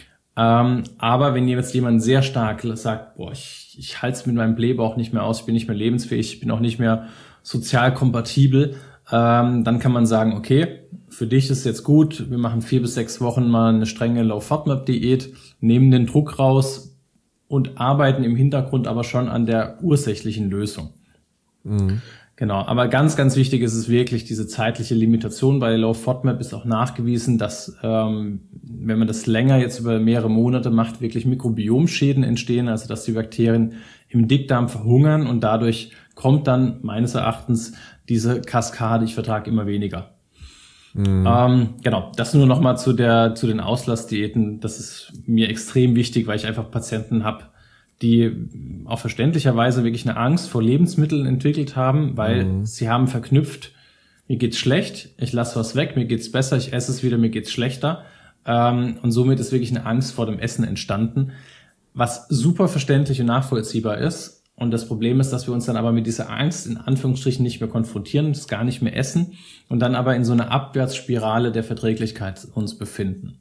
Ähm, aber wenn jetzt jemand sehr stark sagt, boah, ich, ich halte es mit meinem Blähbauch nicht mehr aus, ich bin nicht mehr lebensfähig, ich bin auch nicht mehr sozial kompatibel, ähm, dann kann man sagen, okay, für dich ist jetzt gut, wir machen vier bis sechs Wochen mal eine strenge Low-FODMAP-Diät, nehmen den Druck raus und arbeiten im Hintergrund aber schon an der ursächlichen Lösung. Mhm. Genau, aber ganz, ganz wichtig ist es wirklich diese zeitliche Limitation. Bei Low-FODMAP ist auch nachgewiesen, dass ähm, wenn man das länger jetzt über mehrere Monate macht, wirklich Mikrobiomschäden entstehen, also dass die Bakterien im Dickdarm verhungern und dadurch kommt dann meines Erachtens diese Kaskade, ich vertrage immer weniger. Mhm. Ähm, genau, das nur nochmal zu der zu den Auslassdiäten. Das ist mir extrem wichtig, weil ich einfach Patienten habe, die auch verständlicherweise wirklich eine Angst vor Lebensmitteln entwickelt haben, weil mhm. sie haben verknüpft, mir geht's schlecht, ich lasse was weg, mir geht's besser, ich esse es wieder, mir geht's schlechter. Ähm, und somit ist wirklich eine Angst vor dem Essen entstanden, was super verständlich und nachvollziehbar ist. Und das Problem ist, dass wir uns dann aber mit dieser Angst in Anführungsstrichen nicht mehr konfrontieren, das gar nicht mehr essen und dann aber in so einer Abwärtsspirale der Verträglichkeit uns befinden.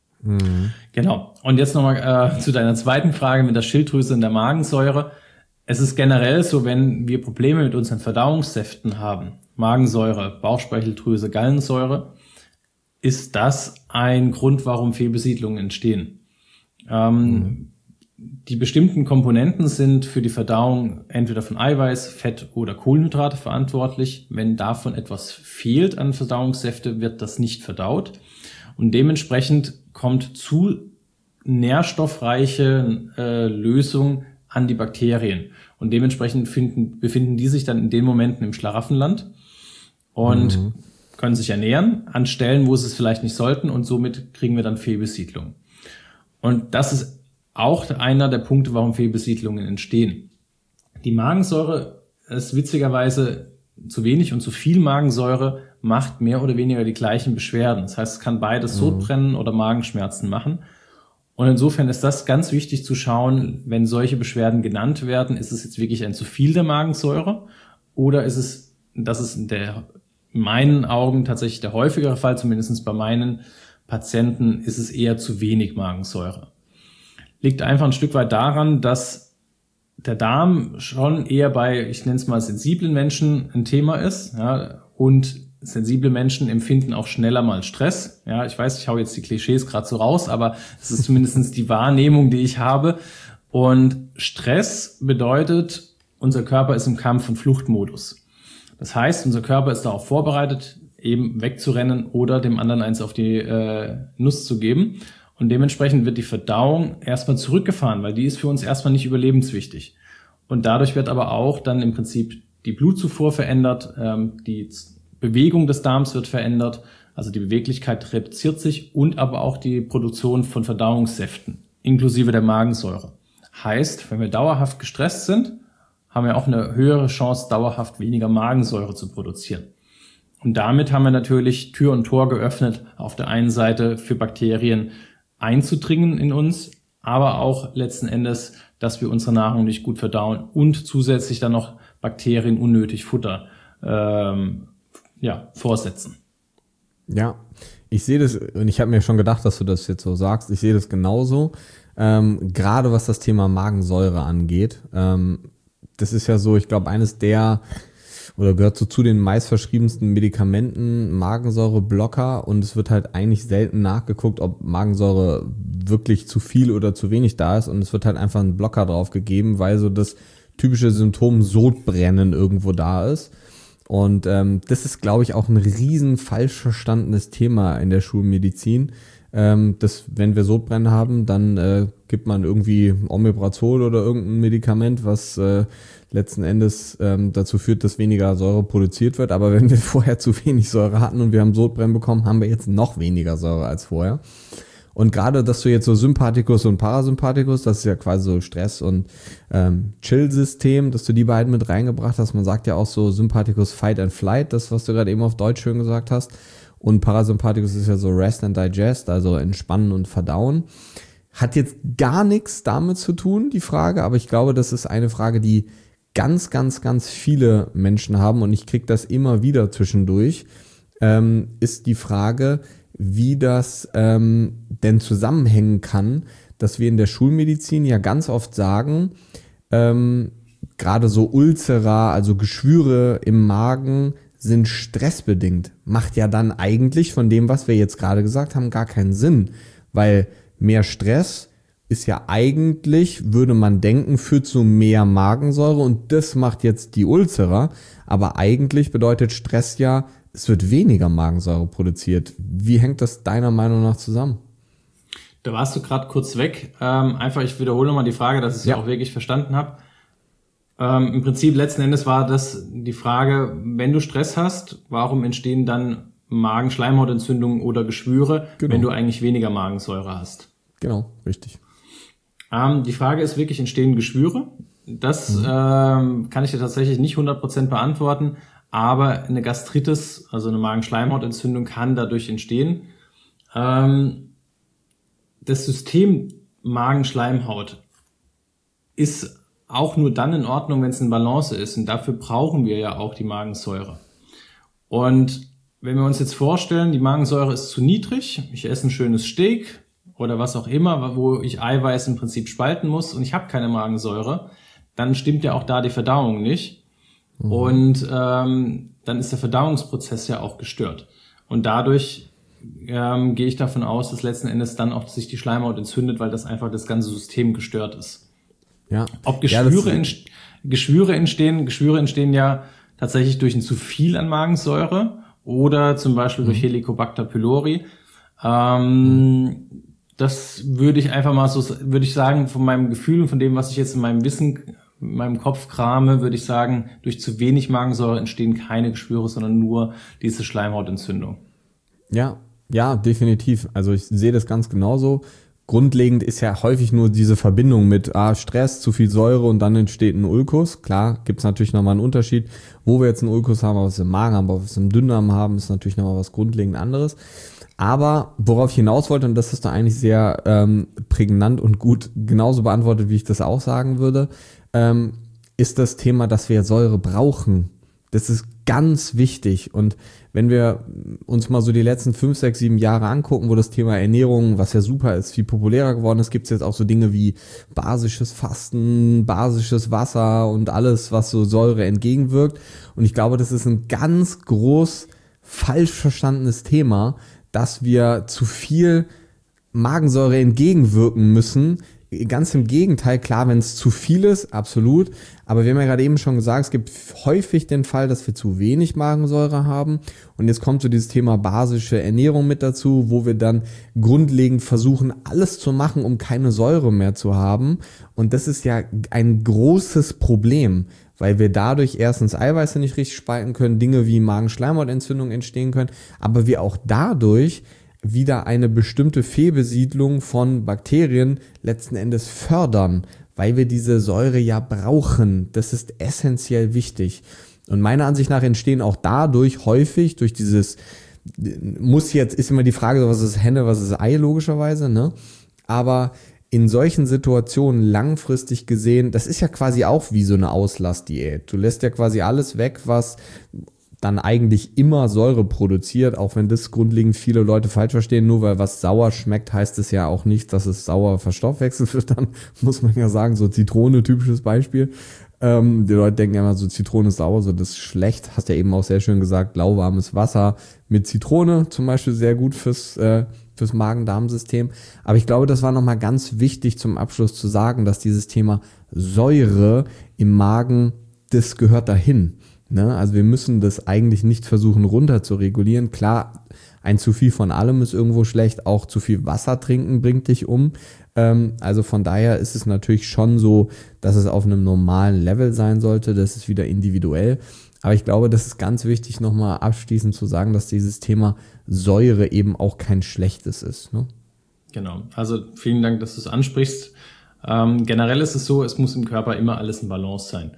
Mhm. Genau. Und jetzt nochmal äh, zu deiner zweiten Frage mit der Schilddrüse und der Magensäure. Es ist generell so, wenn wir Probleme mit unseren Verdauungssäften haben, Magensäure, Bauchspeicheldrüse, Gallensäure, ist das ein Grund, warum Fehlbesiedlungen entstehen. Ähm, mhm. Die bestimmten Komponenten sind für die Verdauung entweder von Eiweiß, Fett oder Kohlenhydrate verantwortlich. Wenn davon etwas fehlt an Verdauungssäfte, wird das nicht verdaut. Und dementsprechend kommt zu nährstoffreiche äh, Lösung an die Bakterien. Und dementsprechend finden, befinden die sich dann in den Momenten im Schlaraffenland und mhm. können sich ernähren an Stellen, wo sie es vielleicht nicht sollten. Und somit kriegen wir dann Fehlbesiedlung. Und das ist auch einer der Punkte, warum Fehlbesiedlungen entstehen. Die Magensäure ist witzigerweise zu wenig und zu viel Magensäure macht mehr oder weniger die gleichen Beschwerden. Das heißt, es kann beides mhm. Sodbrennen oder Magenschmerzen machen. Und insofern ist das ganz wichtig zu schauen, wenn solche Beschwerden genannt werden, ist es jetzt wirklich ein zu viel der Magensäure oder ist es, das ist in, der, in meinen Augen tatsächlich der häufigere Fall, zumindest bei meinen Patienten, ist es eher zu wenig Magensäure. Liegt einfach ein Stück weit daran, dass der Darm schon eher bei, ich nenne es mal, sensiblen Menschen ein Thema ist, ja, und sensible Menschen empfinden auch schneller mal Stress. Ja, ich weiß, ich hau jetzt die Klischees gerade so raus, aber es ist zumindest die Wahrnehmung, die ich habe. Und Stress bedeutet, unser Körper ist im Kampf- und Fluchtmodus. Das heißt, unser Körper ist darauf vorbereitet, eben wegzurennen oder dem anderen eins auf die äh, Nuss zu geben. Und dementsprechend wird die Verdauung erstmal zurückgefahren, weil die ist für uns erstmal nicht überlebenswichtig. Und dadurch wird aber auch dann im Prinzip die Blutzufuhr verändert, ähm, die Bewegung des Darms wird verändert, also die Beweglichkeit reduziert sich und aber auch die Produktion von Verdauungssäften, inklusive der Magensäure. Heißt, wenn wir dauerhaft gestresst sind, haben wir auch eine höhere Chance, dauerhaft weniger Magensäure zu produzieren. Und damit haben wir natürlich Tür und Tor geöffnet, auf der einen Seite für Bakterien einzudringen in uns, aber auch letzten Endes, dass wir unsere Nahrung nicht gut verdauen und zusätzlich dann noch Bakterien unnötig Futter ähm, ja, vorsetzen. Ja, ich sehe das, und ich habe mir schon gedacht, dass du das jetzt so sagst, ich sehe das genauso, ähm, gerade was das Thema Magensäure angeht. Ähm, das ist ja so, ich glaube, eines der oder gehört so zu den meistverschriebensten Medikamenten, Magensäureblocker, und es wird halt eigentlich selten nachgeguckt, ob Magensäure wirklich zu viel oder zu wenig da ist, und es wird halt einfach ein Blocker drauf gegeben, weil so das typische Symptom Sodbrennen irgendwo da ist. Und ähm, das ist, glaube ich, auch ein riesen falsch verstandenes Thema in der Schulmedizin, ähm, dass wenn wir Sodbrennen haben, dann äh, gibt man irgendwie Omeprazol oder irgendein Medikament, was äh, letzten Endes ähm, dazu führt, dass weniger Säure produziert wird. Aber wenn wir vorher zu wenig Säure hatten und wir haben Sodbrennen bekommen, haben wir jetzt noch weniger Säure als vorher. Und gerade, dass du jetzt so Sympathikus und Parasympathikus, das ist ja quasi so Stress- und ähm, Chill-System, dass du die beiden mit reingebracht hast. Man sagt ja auch so Sympathikus Fight and Flight, das, was du gerade eben auf Deutsch schön gesagt hast. Und Parasympathikus ist ja so Rest and Digest, also Entspannen und Verdauen. Hat jetzt gar nichts damit zu tun, die Frage, aber ich glaube, das ist eine Frage, die ganz, ganz, ganz viele Menschen haben, und ich kriege das immer wieder zwischendurch, ähm, ist die Frage, wie das ähm, denn zusammenhängen kann, dass wir in der Schulmedizin ja ganz oft sagen, ähm, gerade so Ulcera, also Geschwüre im Magen, sind stressbedingt. Macht ja dann eigentlich von dem, was wir jetzt gerade gesagt haben, gar keinen Sinn, weil mehr Stress ist ja eigentlich, würde man denken, führt zu mehr Magensäure, und das macht jetzt die Ulcera, aber eigentlich bedeutet Stress ja, es wird weniger Magensäure produziert. Wie hängt das deiner Meinung nach zusammen? Da warst du gerade kurz weg. Ähm, einfach, ich wiederhole nochmal die Frage, dass ich es ja auch wirklich verstanden habe. Ähm, Im Prinzip letzten Endes war das die Frage, wenn du Stress hast, warum entstehen dann Magenschleimhautentzündungen oder Geschwüre, genau, wenn du eigentlich weniger Magensäure hast? Genau, richtig. Ähm, die Frage ist wirklich, entstehen Geschwüre? Das mhm. ähm, kann ich dir tatsächlich nicht hundert Prozent beantworten, aber eine Gastritis, also eine Magenschleimhautentzündung, kann dadurch entstehen. Ähm, das System Magenschleimhaut ist auch nur dann in Ordnung, wenn es in Balance ist. Und dafür brauchen wir ja auch die Magensäure. Und wenn wir uns jetzt vorstellen, die Magensäure ist zu niedrig, ich esse ein schönes Steak oder was auch immer, wo ich Eiweiß im Prinzip spalten muss und ich habe keine Magensäure, dann stimmt ja auch da die Verdauung nicht. Mhm. Und ähm, dann ist der Verdauungsprozess ja auch gestört. Und dadurch ähm, gehe ich davon aus, dass letzten Endes dann auch sich die Schleimhaut entzündet, weil das einfach das ganze System gestört ist. Ja. Ob Geschwüre, ja, ent- Geschwüre entstehen, Geschwüre entstehen ja tatsächlich durch ein zu viel an Magensäure oder zum Beispiel mhm. durch Helicobacter pylori. Ähm, mhm. Das würde ich einfach mal so, würde ich sagen, von meinem Gefühl und von dem, was ich jetzt in meinem Wissen, in meinem Kopf krame, würde ich sagen, durch zu wenig Magensäure entstehen keine Geschwüre, sondern nur diese Schleimhautentzündung. Ja, ja, definitiv. Also ich sehe das ganz genauso. Grundlegend ist ja häufig nur diese Verbindung mit ah, Stress, zu viel Säure und dann entsteht ein Ulkus. Klar, gibt es natürlich nochmal einen Unterschied, wo wir jetzt einen Ulkus haben, was wir im Magen haben, was wir im Dünndarm haben, ist natürlich nochmal was grundlegend anderes. Aber worauf ich hinaus wollte, und das ist da eigentlich sehr ähm, prägnant und gut genauso beantwortet, wie ich das auch sagen würde, ähm, ist das Thema, dass wir Säure brauchen. Das ist ganz wichtig. Und wenn wir uns mal so die letzten fünf, sechs, sieben Jahre angucken, wo das Thema Ernährung, was ja super ist, viel populärer geworden ist, gibt es jetzt auch so Dinge wie basisches Fasten, basisches Wasser und alles, was so Säure entgegenwirkt. Und ich glaube, das ist ein ganz groß falsch verstandenes Thema, dass wir zu viel Magensäure entgegenwirken müssen. Ganz im Gegenteil, klar, wenn es zu viel ist, absolut. Aber wir haben ja gerade eben schon gesagt, es gibt häufig den Fall, dass wir zu wenig Magensäure haben. Und jetzt kommt so dieses Thema basische Ernährung mit dazu, wo wir dann grundlegend versuchen, alles zu machen, um keine Säure mehr zu haben. Und das ist ja ein großes Problem, weil wir dadurch erstens Eiweiße nicht richtig spalten können, Dinge wie Magenschleimhautentzündung entstehen können, aber wir auch dadurch wieder eine bestimmte Fehlbesiedlung von Bakterien letzten Endes fördern, weil wir diese Säure ja brauchen. Das ist essentiell wichtig. Und meiner Ansicht nach entstehen auch dadurch häufig, durch dieses, muss jetzt, ist immer die Frage, was ist Henne, was ist Ei, logischerweise, ne? Aber in solchen Situationen langfristig gesehen, das ist ja quasi auch wie so eine Auslassdiät. Du lässt ja quasi alles weg, was dann eigentlich immer Säure produziert, auch wenn das grundlegend viele Leute falsch verstehen. Nur weil was sauer schmeckt, heißt es ja auch nicht, dass es sauer verstoffwechselt wird. Dann muss man ja sagen, so Zitrone, typisches Beispiel. Ähm, die Leute denken immer so, Zitrone ist sauer, so das ist schlecht. Hast ja eben auch sehr schön gesagt, lauwarmes Wasser mit Zitrone zum Beispiel sehr gut fürs äh, fürs Magen-Darm-System. Aber ich glaube, das war nochmal ganz wichtig zum Abschluss zu sagen, dass dieses Thema Säure im Magen, das gehört dahin. Ne? Also wir müssen das eigentlich nicht versuchen runter zu regulieren. Klar, ein zu viel von allem ist irgendwo schlecht, auch zu viel Wasser trinken bringt dich um. Ähm, also von daher ist es natürlich schon so, dass es auf einem normalen Level sein sollte. Das ist wieder individuell. Aber ich glaube, das ist ganz wichtig, nochmal abschließend zu sagen, dass dieses Thema Säure eben auch kein schlechtes ist. Ne? Genau, also vielen Dank, dass du es ansprichst. Ähm, generell ist es so, es muss im Körper immer alles in Balance sein.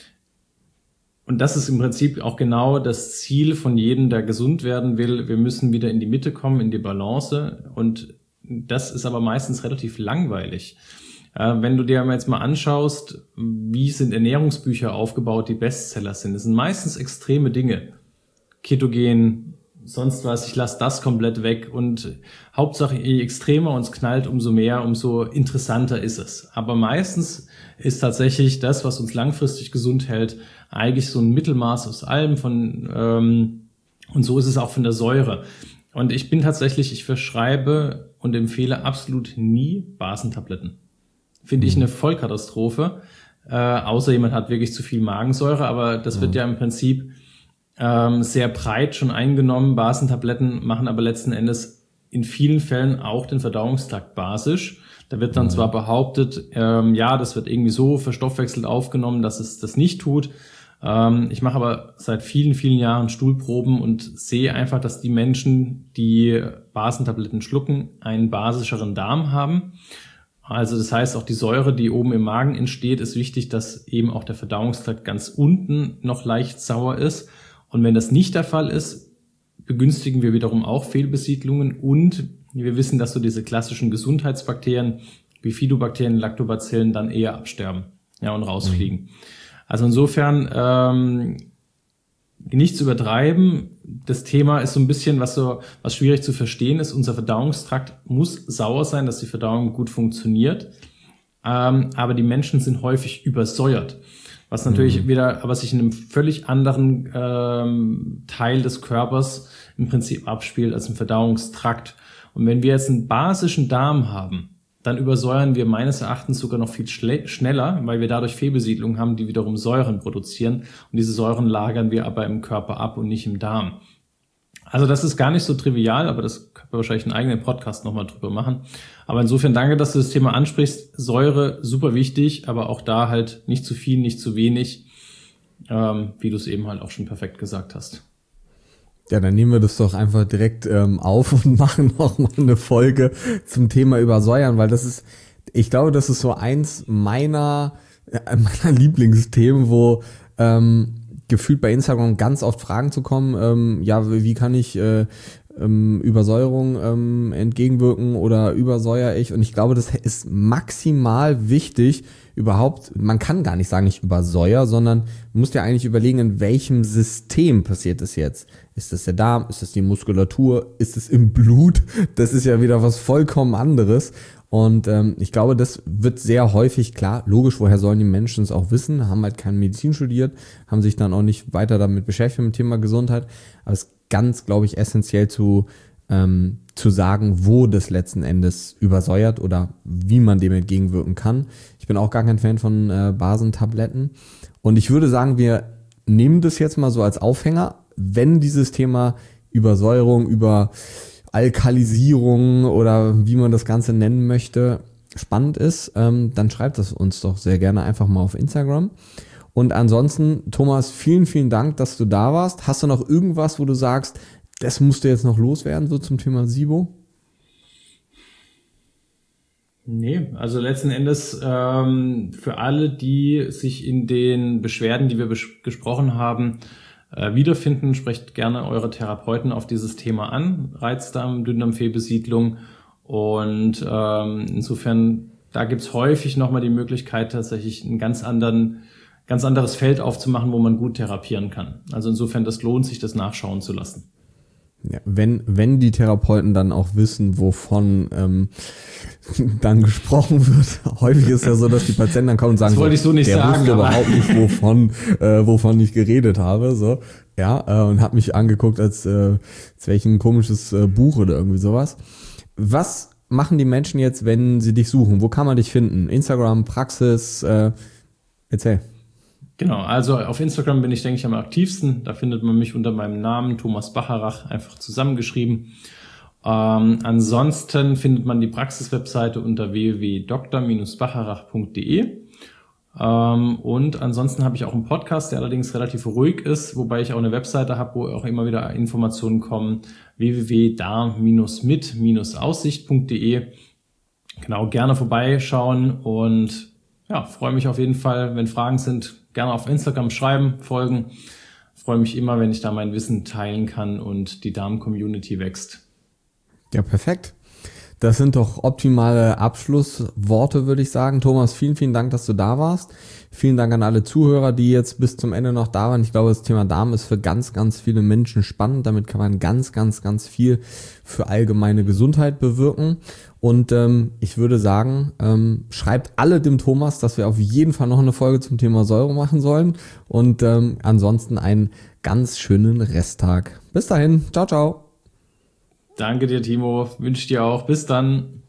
Und das ist im Prinzip auch genau das Ziel von jedem, der gesund werden will. Wir müssen wieder in die Mitte kommen, in die Balance. Und das ist aber meistens relativ langweilig. Äh, wenn du dir jetzt mal anschaust, wie sind Ernährungsbücher aufgebaut, die Bestseller sind. Das sind meistens extreme Dinge. Ketogen, sonst was, ich lasse das komplett weg. Und Hauptsache, je extremer uns knallt, umso mehr, umso interessanter ist es. Aber meistens ist tatsächlich das, was uns langfristig gesund hält, eigentlich so ein Mittelmaß aus allem von ähm, und so ist es auch von der Säure. Und ich bin tatsächlich, ich verschreibe und empfehle absolut nie Basentabletten. Finde ich eine Vollkatastrophe, äh, außer jemand hat wirklich zu viel Magensäure, aber das wird ja im Prinzip ähm, sehr breit schon eingenommen. Basentabletten machen aber letzten Endes in vielen Fällen auch den Verdauungstrakt basisch. Da wird dann zwar behauptet, ähm, ja, das wird irgendwie so verstoffwechselt aufgenommen, dass es das nicht tut. Ähm, ich mache aber seit vielen, vielen Jahren Stuhlproben und sehe einfach, dass die Menschen, die Basentabletten schlucken, einen basischeren Darm haben. Also das heißt, auch die Säure, die oben im Magen entsteht, ist wichtig, dass eben auch der Verdauungstrakt ganz unten noch leicht sauer ist. Und wenn das nicht der Fall ist, begünstigen wir wiederum auch Fehlbesiedlungen und wir wissen, dass so diese klassischen Gesundheitsbakterien, Bifidobakterien, Lactobacillen dann eher absterben, ja, und rausfliegen. Mhm. Also insofern ähm, nicht zu übertreiben. Das Thema ist so ein bisschen, was so was schwierig zu verstehen ist. Unser Verdauungstrakt muss sauer sein, dass die Verdauung gut funktioniert. Ähm, aber die Menschen sind häufig übersäuert, was natürlich mhm. wieder, aber sich in einem völlig anderen ähm, Teil des Körpers im Prinzip abspielt als im Verdauungstrakt. Und wenn wir jetzt einen basischen Darm haben, dann übersäuern wir meines Erachtens sogar noch viel schle- schneller, weil wir dadurch Fehlbesiedlungen haben, die wiederum Säuren produzieren. Und diese Säuren lagern wir aber im Körper ab und nicht im Darm. Also das ist gar nicht so trivial, aber das können wir wahrscheinlich einen eigenen Podcast nochmal drüber machen. Aber insofern danke, dass du das Thema ansprichst. Säure, super wichtig, aber auch da halt nicht zu viel, nicht zu wenig, ähm, wie du es eben halt auch schon perfekt gesagt hast. Ja, dann nehmen wir das doch einfach direkt ähm, auf und machen noch mal eine Folge zum Thema Übersäuern, weil das ist, ich glaube, das ist so eins meiner, äh, meiner Lieblingsthemen, wo ähm, gefühlt bei Instagram ganz oft Fragen zu kommen, ähm, ja, wie kann ich äh, ähm, Übersäuerung ähm, entgegenwirken oder übersäuere ich? Und ich glaube, das ist maximal wichtig, überhaupt, man kann gar nicht sagen, ich übersäuere, sondern man muss ja eigentlich überlegen, in welchem System passiert es jetzt. Ist das der Darm? Ist das die Muskulatur? Ist es im Blut? Das ist ja wieder was vollkommen anderes. Und ähm, ich glaube, das wird sehr häufig klar. Logisch, woher sollen die Menschen es auch wissen? Haben halt keine Medizin studiert, haben sich dann auch nicht weiter damit beschäftigt mit dem Thema Gesundheit. Aber es ist ganz, glaube ich, essentiell zu ähm, zu sagen, wo das letzten Endes übersäuert oder wie man dem entgegenwirken kann. Ich bin auch gar kein Fan von äh, Basentabletten. Und ich würde sagen, wir nehmen das jetzt mal so als Aufhänger. Wenn dieses Thema Übersäuerung, über Alkalisierung oder wie man das Ganze nennen möchte, spannend ist, ähm, dann schreibt es uns doch sehr gerne einfach mal auf Instagram. Und ansonsten, Thomas, vielen, vielen Dank, dass du da warst. Hast du noch irgendwas, wo du sagst, das musst du jetzt noch loswerden, so zum Thema SIBO? Nee, also letzten Endes ähm, für alle, die sich in den Beschwerden, die wir bes- gesprochen haben, äh, wiederfinden, sprecht gerne eure Therapeuten auf dieses Thema an, Reizdarm, Dünndarmfehlbesiedlung. Und ähm, insofern, da gibt's häufig nochmal die Möglichkeit, tatsächlich einen ganz anderen, ganz anderes Feld aufzumachen, wo man gut therapieren kann. Also insofern, das lohnt sich, das nachschauen zu lassen. Ja, wenn, wenn die Therapeuten dann auch wissen, wovon ähm, dann gesprochen wird. Häufig ist ja so, dass die Patienten dann kommen und sagen, das wollte ich so nicht der sagen, wusste überhaupt nicht, wovon, äh, wovon ich geredet habe. So, ja, äh, und hat mich angeguckt, als, äh, als wäre ich ein komisches äh, Buch oder irgendwie sowas. Was machen die Menschen jetzt, wenn sie dich suchen? Wo kann man dich finden? Instagram, Praxis, äh, erzähl. Genau, also auf Instagram bin ich, denke ich, am aktivsten. Da findet man mich unter meinem Namen, Thomas Bacharach, einfach zusammengeschrieben. Ähm, ansonsten findet man die Praxiswebseite unter w w w punkt doktor Bindestrich bacharach punkt d e. Ähm, und ansonsten habe ich auch einen Podcast, der allerdings relativ ruhig ist, wobei ich auch eine Webseite habe, wo auch immer wieder Informationen kommen, w w w punkt darm mit aussicht punkt d e. Genau, gerne vorbeischauen und ja, freue mich auf jeden Fall, wenn Fragen sind, gerne auf Instagram schreiben, folgen. Freue mich immer, wenn ich da mein Wissen teilen kann und die Darm-Community wächst. Ja, perfekt. Das sind doch optimale Abschlussworte, würde ich sagen. Thomas, vielen, vielen Dank, dass du da warst. Vielen Dank an alle Zuhörer, die jetzt bis zum Ende noch da waren. Ich glaube, das Thema Darm ist für ganz, ganz viele Menschen spannend. Damit kann man ganz, ganz, ganz viel für allgemeine Gesundheit bewirken. Und ähm, ich würde sagen, ähm, schreibt alle dem Thomas, dass wir auf jeden Fall noch eine Folge zum Thema Säure machen sollen. Und ähm, ansonsten einen ganz schönen Resttag. Bis dahin. Ciao, ciao. Danke dir, Timo. Wünsche dir auch. Bis dann.